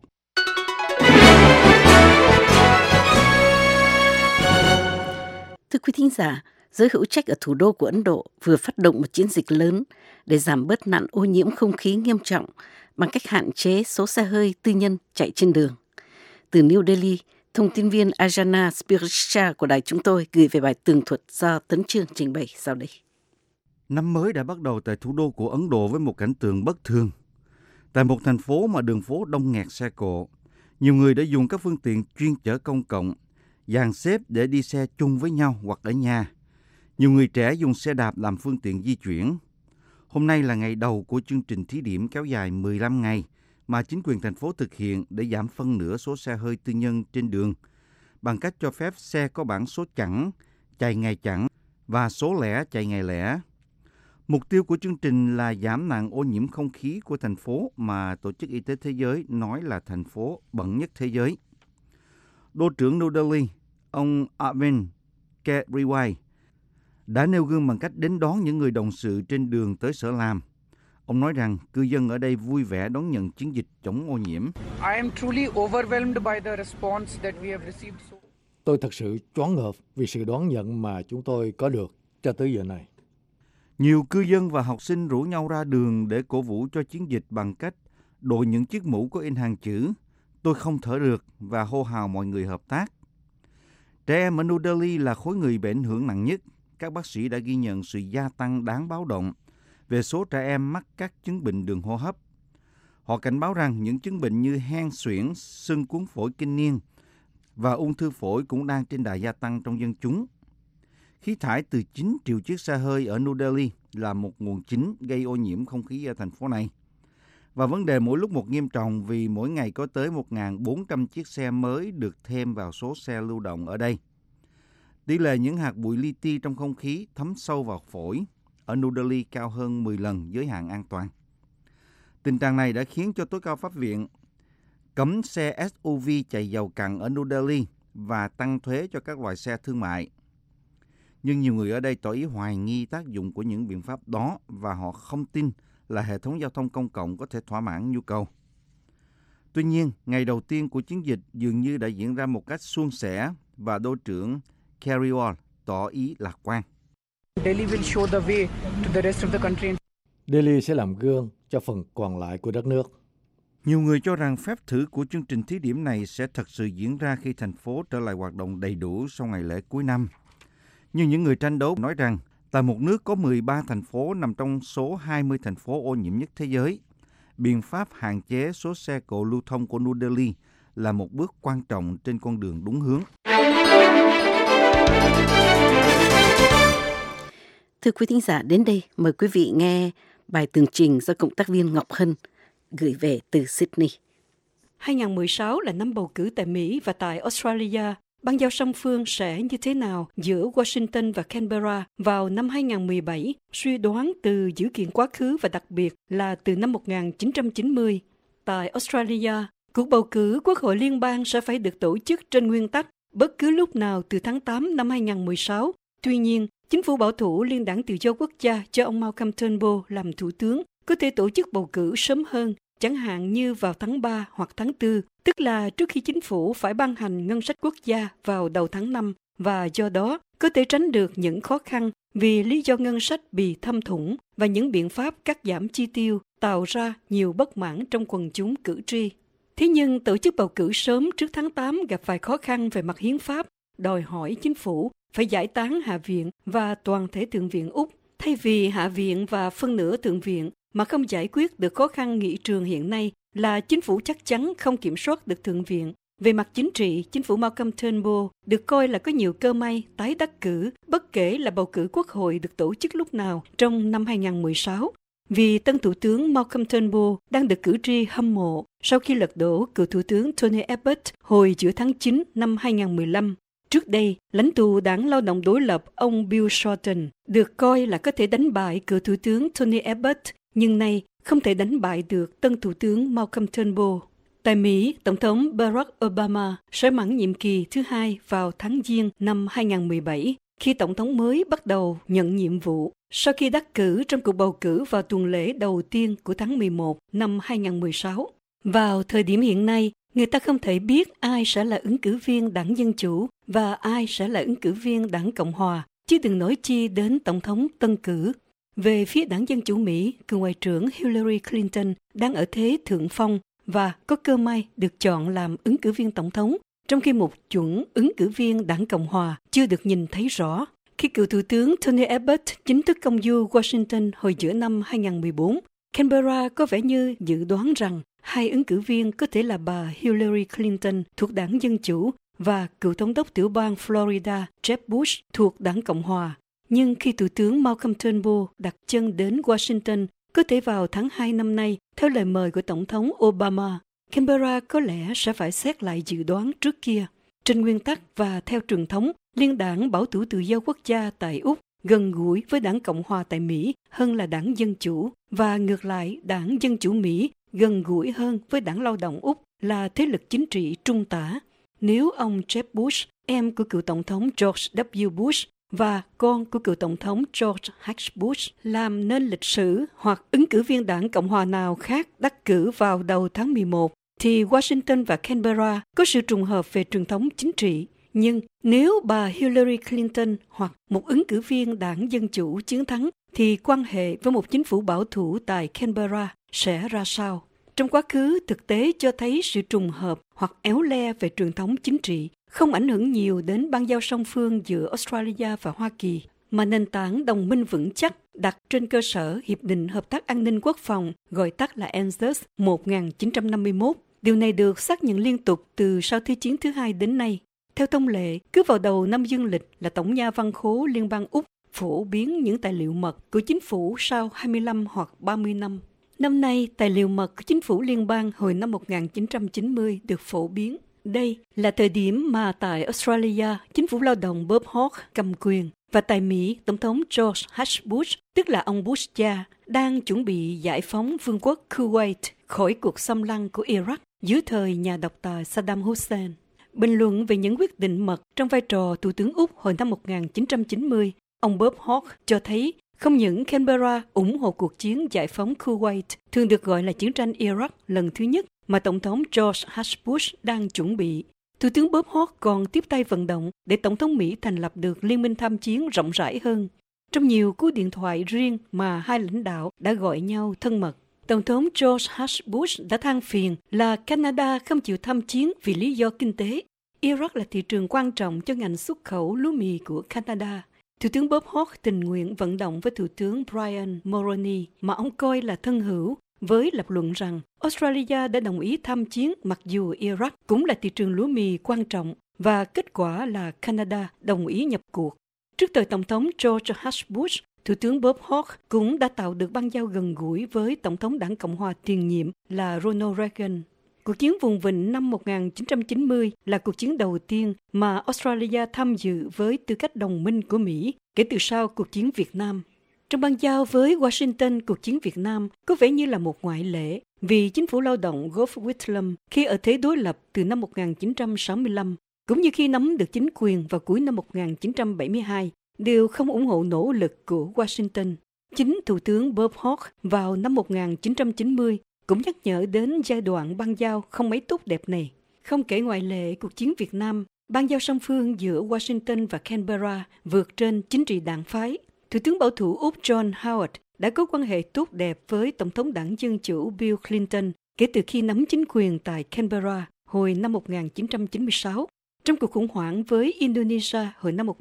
Thưa quý thính giả, giới hữu trách ở thủ đô của Ấn Độ vừa phát động một chiến dịch lớn để giảm bớt nạn ô nhiễm không khí nghiêm trọng bằng cách hạn chế số xe hơi tư nhân chạy trên đường. Từ New Delhi, thông tin viên Ajana Spirisha của đài chúng tôi gửi về bài tường thuật do Tấn Chương trình bày sau đây. Năm mới đã bắt đầu tại thủ đô của Ấn Độ với một cảnh tượng bất thường. Tại một thành phố mà đường phố đông nghẹt xe cộ, nhiều người đã dùng các phương tiện chuyên chở công cộng, dàn xếp để đi xe chung với nhau hoặc ở nhà. Nhiều người trẻ dùng xe đạp làm phương tiện di chuyển. Hôm nay là ngày đầu của chương trình thí điểm kéo dài 15 ngày mà chính quyền thành phố thực hiện để giảm phân nửa số xe hơi tư nhân trên đường bằng cách cho phép xe có bảng số chẵn, chạy ngày chẵn và số lẻ chạy ngày lẻ. Mục tiêu của chương trình là giảm nạn ô nhiễm không khí của thành phố mà Tổ chức Y tế Thế giới nói là thành phố bẩn nhất thế giới. Đô trưởng New Delhi, ông Arvind Kejriwal, đã nêu gương bằng cách đến đón những người đồng sự trên đường tới sở làm. Ông nói rằng cư dân ở đây vui vẻ đón nhận chiến dịch chống ô nhiễm. Tôi thật sự choáng ngợp vì sự đón nhận mà chúng tôi có được cho tới giờ này. Nhiều cư dân và học sinh rủ nhau ra đường để cổ vũ cho chiến dịch bằng cách đội những chiếc mũ có in hàng chữ "Tôi không thở được" và hô hào mọi người hợp tác. Trẻ em ở New Delhi là khối người bị ảnh hưởng nặng nhất. Các bác sĩ đã ghi nhận sự gia tăng đáng báo động về số trẻ em mắc các chứng bệnh đường hô hấp. Họ cảnh báo rằng những chứng bệnh như hen suyễn, sưng cuốn phổi kinh niên và ung thư phổi cũng đang trên đà gia tăng trong dân chúng. Khí thải từ 9 triệu chiếc xe hơi ở New Delhi là một nguồn chính gây ô nhiễm không khí ở thành phố này. Và vấn đề mỗi lúc một nghiêm trọng vì mỗi ngày có tới 1.400 chiếc xe mới được thêm vào số xe lưu động ở đây. Tỷ lệ những hạt bụi li ti trong không khí thấm sâu vào phổi ở New Delhi cao hơn 10 lần giới hạn an toàn. Tình trạng này đã khiến cho tối cao pháp viện cấm xe SUV chạy dầu cặn ở New Delhi và tăng thuế cho các loại xe thương mại. Nhưng nhiều người ở đây tỏ ý hoài nghi tác dụng của những biện pháp đó và họ không tin là hệ thống giao thông công cộng có thể thỏa mãn nhu cầu. Tuy nhiên, ngày đầu tiên của chiến dịch dường như đã diễn ra một cách suôn sẻ và Đô trưởng Kejriwal tỏ ý lạc quan. Delhi sẽ làm gương cho phần còn lại của đất nước. Nhiều người cho rằng phép thử của chương trình thí điểm này sẽ thật sự diễn ra khi thành phố trở lại hoạt động đầy đủ sau ngày lễ cuối năm. Như những người tranh đấu nói rằng, tại một nước có 13 thành phố nằm trong số 20 thành phố ô nhiễm nhất thế giới, biện pháp hạn chế số xe cộ lưu thông của New Delhi là một bước quan trọng trên con đường đúng hướng. Thưa quý thính giả, đến đây mời quý vị nghe bài tường trình do cộng tác viên Ngọc Hân gửi về từ Sydney. 2016 là năm bầu cử tại Mỹ và tại Australia. Bang giao song phương sẽ như thế nào giữa Washington và Canberra vào năm 2017, suy đoán từ dữ kiện quá khứ và đặc biệt là từ năm 1990. Tại Australia, cuộc bầu cử Quốc hội liên bang sẽ phải được tổ chức trên nguyên tắc bất cứ lúc nào từ tháng 8 năm 2016. Tuy nhiên, chính phủ bảo thủ Liên đảng Tự do Quốc gia cho ông Malcolm Turnbull làm thủ tướng có thể tổ chức bầu cử sớm hơn, chẳng hạn như vào tháng 3 hoặc tháng 4, tức là trước khi chính phủ phải ban hành ngân sách quốc gia vào đầu tháng 5, và do đó có thể tránh được những khó khăn vì lý do ngân sách bị thâm thủng và những biện pháp cắt giảm chi tiêu tạo ra nhiều bất mãn trong quần chúng cử tri. Thế nhưng tổ chức bầu cử sớm trước tháng 8 gặp vài khó khăn về mặt hiến pháp, đòi hỏi chính phủ phải giải tán Hạ viện và toàn thể Thượng viện Úc, thay vì Hạ viện và phân nửa Thượng viện mà không giải quyết được khó khăn nghị trường hiện nay là chính phủ chắc chắn không kiểm soát được Thượng viện. Về mặt chính trị, chính phủ Malcolm Turnbull được coi là có nhiều cơ may tái đắc cử, bất kể là bầu cử quốc hội được tổ chức lúc nào trong năm 2016. Vì tân thủ tướng Malcolm Turnbull đang được cử tri hâm mộ sau khi lật đổ cựu thủ tướng Tony Abbott hồi giữa tháng 9 năm 2015. Trước đây, lãnh tụ đảng lao động đối lập ông Bill Shorten được coi là có thể đánh bại cựu thủ tướng Tony Abbott, nhưng nay không thể đánh bại được tân thủ tướng Malcolm Turnbull. Tại Mỹ, Tổng thống Barack Obama sẽ mãn nhiệm kỳ thứ hai vào tháng Giêng năm 2017, khi Tổng thống mới bắt đầu nhận nhiệm vụ, sau khi đắc cử trong cuộc bầu cử vào tuần lễ đầu tiên của tháng 11 năm 2016. Vào thời điểm hiện nay, người ta không thể biết ai sẽ là ứng cử viên đảng Dân Chủ và ai sẽ là ứng cử viên đảng Cộng Hòa, chứ đừng nói chi đến Tổng thống tân cử. Về phía đảng Dân Chủ Mỹ, cựu Ngoại trưởng Hillary Clinton đang ở thế thượng phong và có cơ may được chọn làm ứng cử viên tổng thống, trong khi một chuẩn ứng cử viên đảng Cộng Hòa chưa được nhìn thấy rõ. Khi cựu thủ tướng Tony Abbott chính thức công du Washington hồi giữa năm 2014, Canberra có vẻ như dự đoán rằng hai ứng cử viên có thể là bà Hillary Clinton thuộc đảng Dân Chủ và cựu thống đốc tiểu bang Florida Jeb Bush thuộc đảng Cộng Hòa. Nhưng khi Thủ tướng Malcolm Turnbull đặt chân đến Washington, có thể vào tháng 2 năm nay, theo lời mời của Tổng thống Obama, Canberra có lẽ sẽ phải xét lại dự đoán trước kia. Trên nguyên tắc và theo truyền thống, Liên đảng Bảo thủ Tự do Quốc gia tại Úc gần gũi với đảng Cộng Hòa tại Mỹ hơn là đảng Dân Chủ, và ngược lại, đảng Dân Chủ Mỹ gần gũi hơn với đảng Lao động Úc là thế lực chính trị trung tả. Nếu ông Jeb Bush, em của cựu Tổng thống George W. Bush, và con của cựu Tổng thống George H. Bush làm nên lịch sử, hoặc ứng cử viên đảng Cộng Hòa nào khác đắc cử vào đầu tháng 11, thì Washington và Canberra có sự trùng hợp về truyền thống chính trị. Nhưng nếu bà Hillary Clinton hoặc một ứng cử viên đảng Dân Chủ chiến thắng, thì quan hệ với một chính phủ bảo thủ tại Canberra sẽ ra sao? Trong quá khứ, thực tế cho thấy sự trùng hợp hoặc éo le về truyền thống chính trị không ảnh hưởng nhiều đến bang giao song phương giữa Australia và Hoa Kỳ, mà nền tảng đồng minh vững chắc đặt trên cơ sở Hiệp định Hợp tác An ninh Quốc phòng, gọi tắt là ANZUS 1951. Điều này được xác nhận liên tục từ sau Thế chiến thứ hai đến nay. Theo thông lệ, cứ vào đầu năm dương lịch là Tổng nha Văn khố Liên bang Úc phổ biến những tài liệu mật của chính phủ sau 25 hoặc 30 năm. Năm nay, tài liệu mật của chính phủ liên bang hồi năm 1990 được phổ biến. Đây là thời điểm mà tại Australia, chính phủ lao động Bob Hawke cầm quyền, và tại Mỹ, Tổng thống George H. Bush, tức là ông Bush cha, đang chuẩn bị giải phóng vương quốc Kuwait khỏi cuộc xâm lăng của Iraq dưới thời nhà độc tài Saddam Hussein. Bình luận về những quyết định mật trong vai trò Thủ tướng Úc hồi năm 1990, ông Bob Hawke cho thấy không những Canberra ủng hộ cuộc chiến giải phóng Kuwait, thường được gọi là chiến tranh Iraq lần thứ nhất mà Tổng thống George H. Bush đang chuẩn bị. Thủ tướng Bob Hawke còn tiếp tay vận động để Tổng thống Mỹ thành lập được liên minh tham chiến rộng rãi hơn. Trong nhiều cú điện thoại riêng mà hai lãnh đạo đã gọi nhau thân mật, Tổng thống George H. Bush đã than phiền là Canada không chịu tham chiến vì lý do kinh tế. Iraq là thị trường quan trọng cho ngành xuất khẩu lúa mì của Canada. Thủ tướng Bob Hawke tình nguyện vận động với Thủ tướng Brian Mulroney mà ông coi là thân hữu, với lập luận rằng Australia đã đồng ý tham chiến mặc dù Iraq cũng là thị trường lúa mì quan trọng và kết quả là Canada đồng ý nhập cuộc. Trước thời Tổng thống George H. Bush, Thủ tướng Bob Hawke cũng đã tạo được băng giao gần gũi với Tổng thống Đảng Cộng hòa tiền nhiệm là Ronald Reagan. Cuộc chiến vùng vịnh năm 1990 là cuộc chiến đầu tiên mà Australia tham dự với tư cách đồng minh của Mỹ kể từ sau cuộc chiến Việt Nam. Trong bang giao với Washington, cuộc chiến Việt Nam có vẻ như là một ngoại lệ vì chính phủ lao động Gough Whitlam khi ở thế đối lập từ năm 1965, cũng như khi nắm được chính quyền vào cuối năm 1972, đều không ủng hộ nỗ lực của Washington. Chính Thủ tướng Bob Hawke vào năm 1990 cũng nhắc nhở đến giai đoạn bang giao không mấy tốt đẹp này. Không kể ngoại lệ cuộc chiến Việt Nam, bang giao song phương giữa Washington và Canberra vượt trên chính trị đảng phái. Thủ tướng bảo thủ Úc John Howard đã có quan hệ tốt đẹp với Tổng thống Đảng Dân Chủ Bill Clinton kể từ khi nắm chính quyền tại Canberra hồi năm 1996. Trong cuộc khủng hoảng với Indonesia hồi năm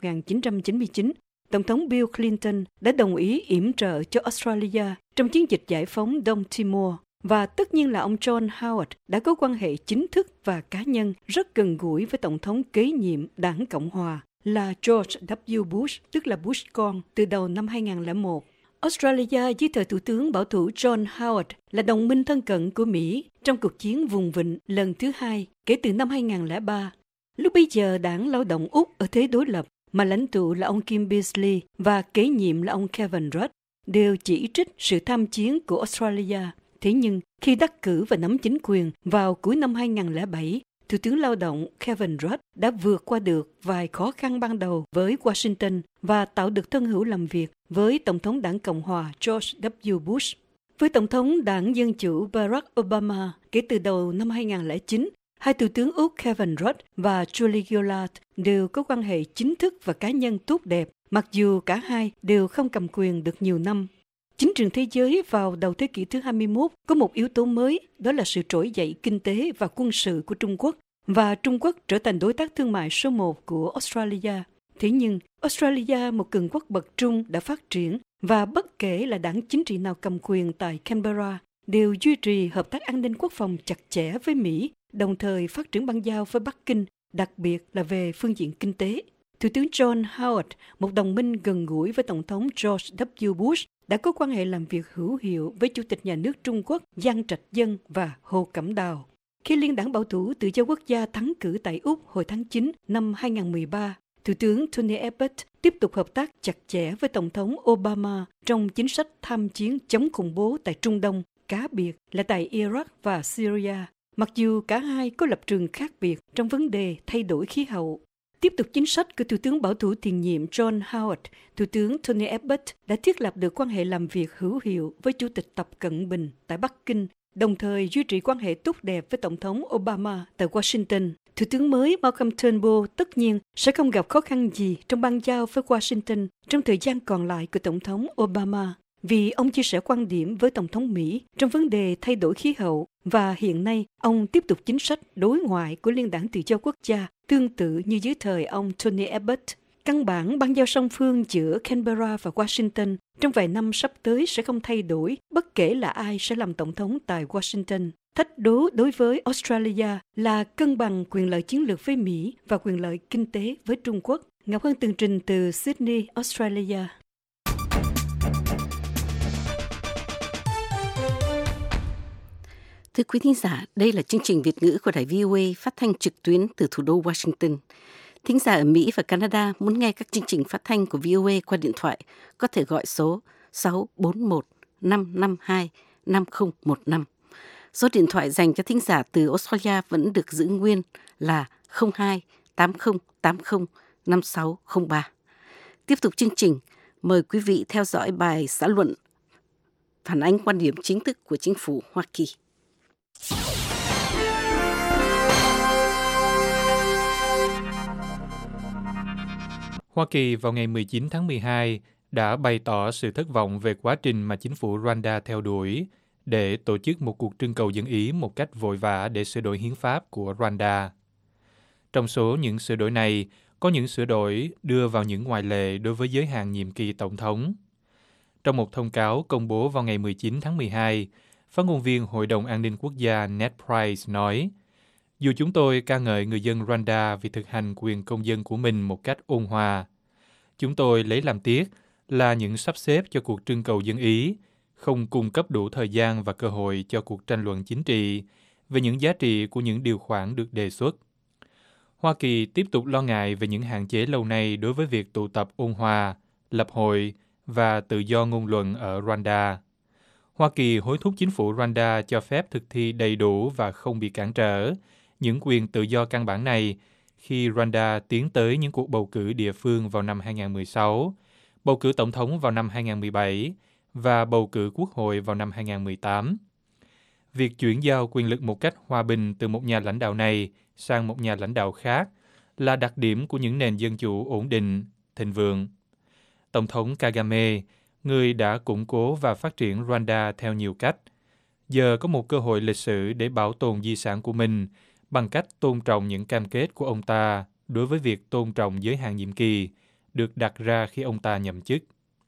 1999, Tổng thống Bill Clinton đã đồng ý yểm trợ cho Australia trong chiến dịch giải phóng Đông Timor. Và tất nhiên là ông John Howard đã có quan hệ chính thức và cá nhân rất gần gũi với Tổng thống kế nhiệm Đảng Cộng hòa là George W. Bush, tức là Bush con, từ đầu năm 2001. Australia dưới thời Thủ tướng bảo thủ John Howard là đồng minh thân cận của Mỹ trong cuộc chiến vùng vịnh lần thứ hai kể từ năm 2003. Lúc bấy giờ Đảng Lao động Úc ở thế đối lập mà lãnh tụ là ông Kim Beazley và kế nhiệm là ông Kevin Rudd đều chỉ trích sự tham chiến của Australia. Thế nhưng, khi đắc cử và nắm chính quyền vào cuối năm 2007, Thủ tướng Lao động Kevin Rudd đã vượt qua được vài khó khăn ban đầu với Washington và tạo được thân hữu làm việc với Tổng thống Đảng Cộng hòa George W. Bush. Với Tổng thống Đảng Dân Chủ Barack Obama kể từ đầu năm 2009, hai Thủ tướng Úc Kevin Rudd và Julie Gillard đều có quan hệ chính thức và cá nhân tốt đẹp, mặc dù cả hai đều không cầm quyền được nhiều năm. Chính trường thế giới vào đầu thế kỷ thứ 21 có một yếu tố mới, đó là sự trỗi dậy kinh tế và quân sự của Trung Quốc, và Trung Quốc trở thành đối tác thương mại số 1 của Australia. Thế nhưng, Australia, một cường quốc bậc trung, đã phát triển, và bất kể là đảng chính trị nào cầm quyền tại Canberra, đều duy trì hợp tác an ninh quốc phòng chặt chẽ với Mỹ, đồng thời phát triển bang giao với Bắc Kinh, đặc biệt là về phương diện kinh tế. Thủ tướng John Howard, một đồng minh gần gũi với Tổng thống George W. Bush, đã có quan hệ làm việc hữu hiệu với Chủ tịch Nhà nước Trung Quốc Giang Trạch Dân và Hồ Cẩm Đào. Khi Liên đảng Bảo thủ Tự do Quốc gia thắng cử tại Úc hồi tháng 9 năm 2013, Thủ tướng Tony Abbott tiếp tục hợp tác chặt chẽ với Tổng thống Obama trong chính sách tham chiến chống khủng bố tại Trung Đông, cá biệt là tại Iraq và Syria, mặc dù cả hai có lập trường khác biệt trong vấn đề thay đổi khí hậu. Tiếp tục chính sách của Thủ tướng bảo thủ tiền nhiệm John Howard, Thủ tướng Tony Abbott đã thiết lập được quan hệ làm việc hữu hiệu với Chủ tịch Tập Cận Bình tại Bắc Kinh, đồng thời duy trì quan hệ tốt đẹp với Tổng thống Obama tại Washington. Thủ tướng mới Malcolm Turnbull tất nhiên sẽ không gặp khó khăn gì trong bang giao với Washington trong thời gian còn lại của Tổng thống Obama, vì ông chia sẻ quan điểm với Tổng thống Mỹ trong vấn đề thay đổi khí hậu, và hiện nay ông tiếp tục chính sách đối ngoại của Liên đảng Tự do Quốc gia tương tự như dưới thời ông Tony Abbott. Căn bản bang giao song phương giữa Canberra và Washington trong vài năm sắp tới sẽ không thay đổi, bất kể là ai sẽ làm tổng thống tại Washington. Thách đố đối với Australia là cân bằng quyền lợi chiến lược với Mỹ và quyền lợi kinh tế với Trung Quốc. Ngọc Hân tường trình từ Sydney, Australia. Thưa quý thính giả, đây là chương trình Việt ngữ của đài VOA phát thanh trực tuyến từ thủ đô Washington. Thính giả ở Mỹ và Canada muốn nghe các chương trình phát thanh của VOA qua điện thoại có thể gọi số 641 552 5015. Số điện thoại dành cho thính giả từ Australia vẫn được giữ nguyên là 02 80 80 5603. Tiếp tục chương trình, mời quý vị theo dõi bài xã luận phản ánh quan điểm chính thức của chính phủ Hoa Kỳ. Hoa Kỳ vào ngày 19 tháng 12 đã bày tỏ sự thất vọng về quá trình mà chính phủ Rwanda theo đuổi để tổ chức một cuộc trưng cầu dân ý một cách vội vã để sửa đổi hiến pháp của Rwanda. Trong số những sửa đổi này, có những sửa đổi đưa vào những ngoại lệ đối với giới hạn nhiệm kỳ tổng thống. Trong một thông cáo công bố vào ngày 19 tháng 12, phát ngôn viên Hội đồng An ninh Quốc gia Ned Price nói, dù chúng tôi ca ngợi người dân Rwanda vì thực hành quyền công dân của mình một cách ôn hòa, chúng tôi lấy làm tiếc là những sắp xếp cho cuộc trưng cầu dân Ý không cung cấp đủ thời gian và cơ hội cho cuộc tranh luận chính trị về những giá trị của những điều khoản được đề xuất. Hoa Kỳ tiếp tục lo ngại về những hạn chế lâu nay đối với việc tụ tập ôn hòa, lập hội và tự do ngôn luận ở Rwanda. Hoa Kỳ hối thúc chính phủ Rwanda cho phép thực thi đầy đủ và không bị cản trở những quyền tự do căn bản này khi Rwanda tiến tới những cuộc bầu cử địa phương vào năm 2016, bầu cử tổng thống vào năm 2017 và bầu cử quốc hội vào năm 2018. Việc chuyển giao quyền lực một cách hòa bình từ một nhà lãnh đạo này sang một nhà lãnh đạo khác là đặc điểm của những nền dân chủ ổn định, thịnh vượng. Tổng thống Kagame, người đã củng cố và phát triển Rwanda theo nhiều cách, giờ có một cơ hội lịch sử để bảo tồn di sản của mình bằng cách tôn trọng những cam kết của ông ta đối với việc tôn trọng giới hạn nhiệm kỳ được đặt ra khi ông ta nhậm chức.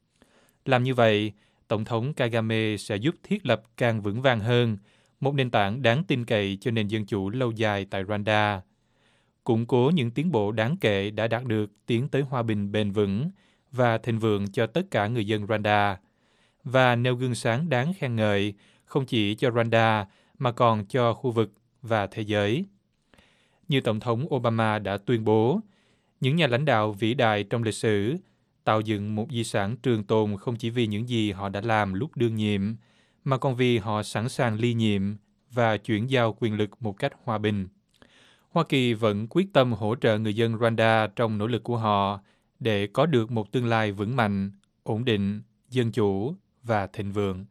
Làm như vậy, Tổng thống Kagame sẽ giúp thiết lập càng vững vàng hơn một nền tảng đáng tin cậy cho nền dân chủ lâu dài tại Rwanda, củng cố những tiến bộ đáng kể đã đạt được tiến tới hòa bình bền vững và thịnh vượng cho tất cả người dân Rwanda, và nêu gương sáng đáng khen ngợi không chỉ cho Rwanda mà còn cho khu vực và thế giới. Như Tổng thống Obama đã tuyên bố, những nhà lãnh đạo vĩ đại trong lịch sử tạo dựng một di sản trường tồn không chỉ vì những gì họ đã làm lúc đương nhiệm, mà còn vì họ sẵn sàng ly nhiệm và chuyển giao quyền lực một cách hòa bình. Hoa Kỳ vẫn quyết tâm hỗ trợ người dân Rwanda trong nỗ lực của họ để có được một tương lai vững mạnh, ổn định, dân chủ và thịnh vượng.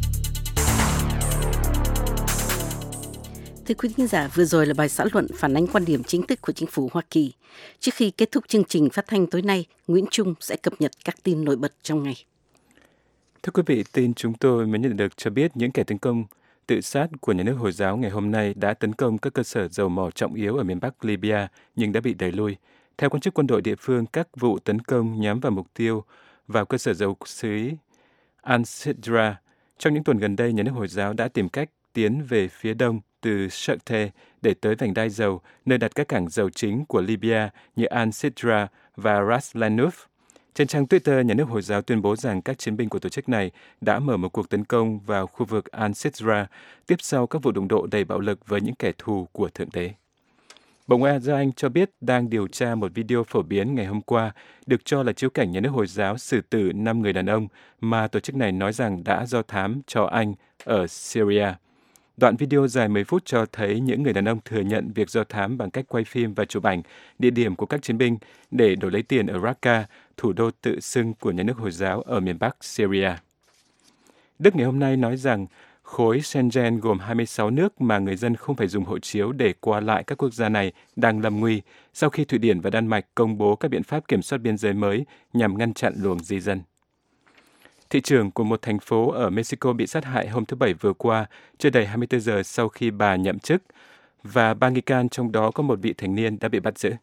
Thưa quý khán giả, vừa rồi là bài xã luận phản ánh quan điểm chính thức của chính phủ Hoa Kỳ. Trước khi kết thúc chương trình phát thanh tối nay, Nguyễn Trung sẽ cập nhật các tin nổi bật trong ngày. Thưa quý vị, tin chúng tôi mới nhận được cho biết những kẻ tấn công tự sát của nhà nước Hồi giáo ngày hôm nay đã tấn công các cơ sở dầu mỏ trọng yếu ở miền Bắc Libya nhưng đã bị đẩy lui. Theo quan chức quân đội địa phương, các vụ tấn công nhắm vào mục tiêu vào cơ sở dầu khí Al-Sidra. Trong những tuần gần đây, nhà nước Hồi giáo đã tìm cách tiến về phía đông từ Sirte để tới vành đai dầu, nơi đặt các cảng dầu chính của Libya như Al-Sidra và Ras Lanuf. Trên trang Twitter, nhà nước Hồi giáo tuyên bố rằng các chiến binh của tổ chức này đã mở một cuộc tấn công vào khu vực Al-Sidra, tiếp sau các vụ đụng độ đầy bạo lực với những kẻ thù của Thượng Đế. Bộ Ngoại giao Anh cho biết đang điều tra một video phổ biến ngày hôm qua được cho là chiếu cảnh nhà nước Hồi giáo xử tử 5 người đàn ông mà tổ chức này nói rằng đã do thám cho Anh ở Syria. Đoạn video dài 10 phút cho thấy những người đàn ông thừa nhận việc do thám bằng cách quay phim và chụp ảnh địa điểm của các chiến binh để đổi lấy tiền ở Raqqa, thủ đô tự xưng của nhà nước Hồi giáo ở miền Bắc Syria. Đức ngày hôm nay nói rằng khối Schengen gồm 26 nước mà người dân không phải dùng hộ chiếu để qua lại các quốc gia này đang lâm nguy sau khi Thụy Điển và Đan Mạch công bố các biện pháp kiểm soát biên giới mới nhằm ngăn chặn luồng di dân. Thị trưởng của một thành phố ở Mexico bị sát hại hôm thứ Bảy vừa qua, chưa đầy 24 giờ sau khi bà nhậm chức, và 3 nghi can trong đó có một vị thành niên đã bị bắt giữ.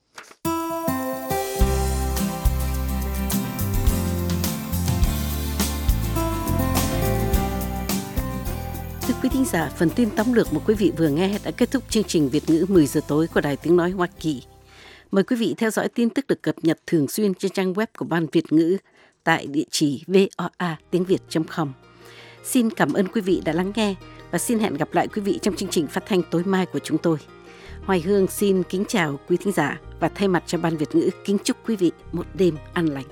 Thưa quý thính giả, phần tin tóm lược mà quý vị vừa nghe đã kết thúc chương trình Việt ngữ 10 giờ tối của Đài Tiếng Nói Hoa Kỳ. Mời quý vị theo dõi tin tức được cập nhật thường xuyên trên trang web của Ban Việt ngữ tại địa chỉ voa.tiếng.com. Xin cảm ơn quý vị đã lắng nghe và xin hẹn gặp lại quý vị trong chương trình phát thanh tối mai của chúng tôi. Hoài Hương xin kính chào quý thính giả và thay mặt cho Ban Việt ngữ kính chúc quý vị một đêm an lành.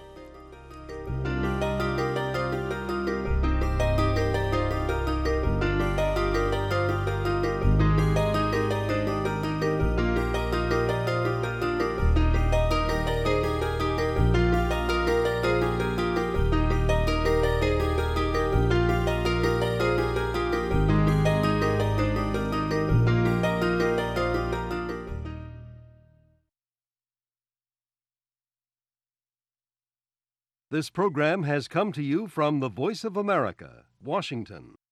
This program has come to you from the Voice of America, Washington.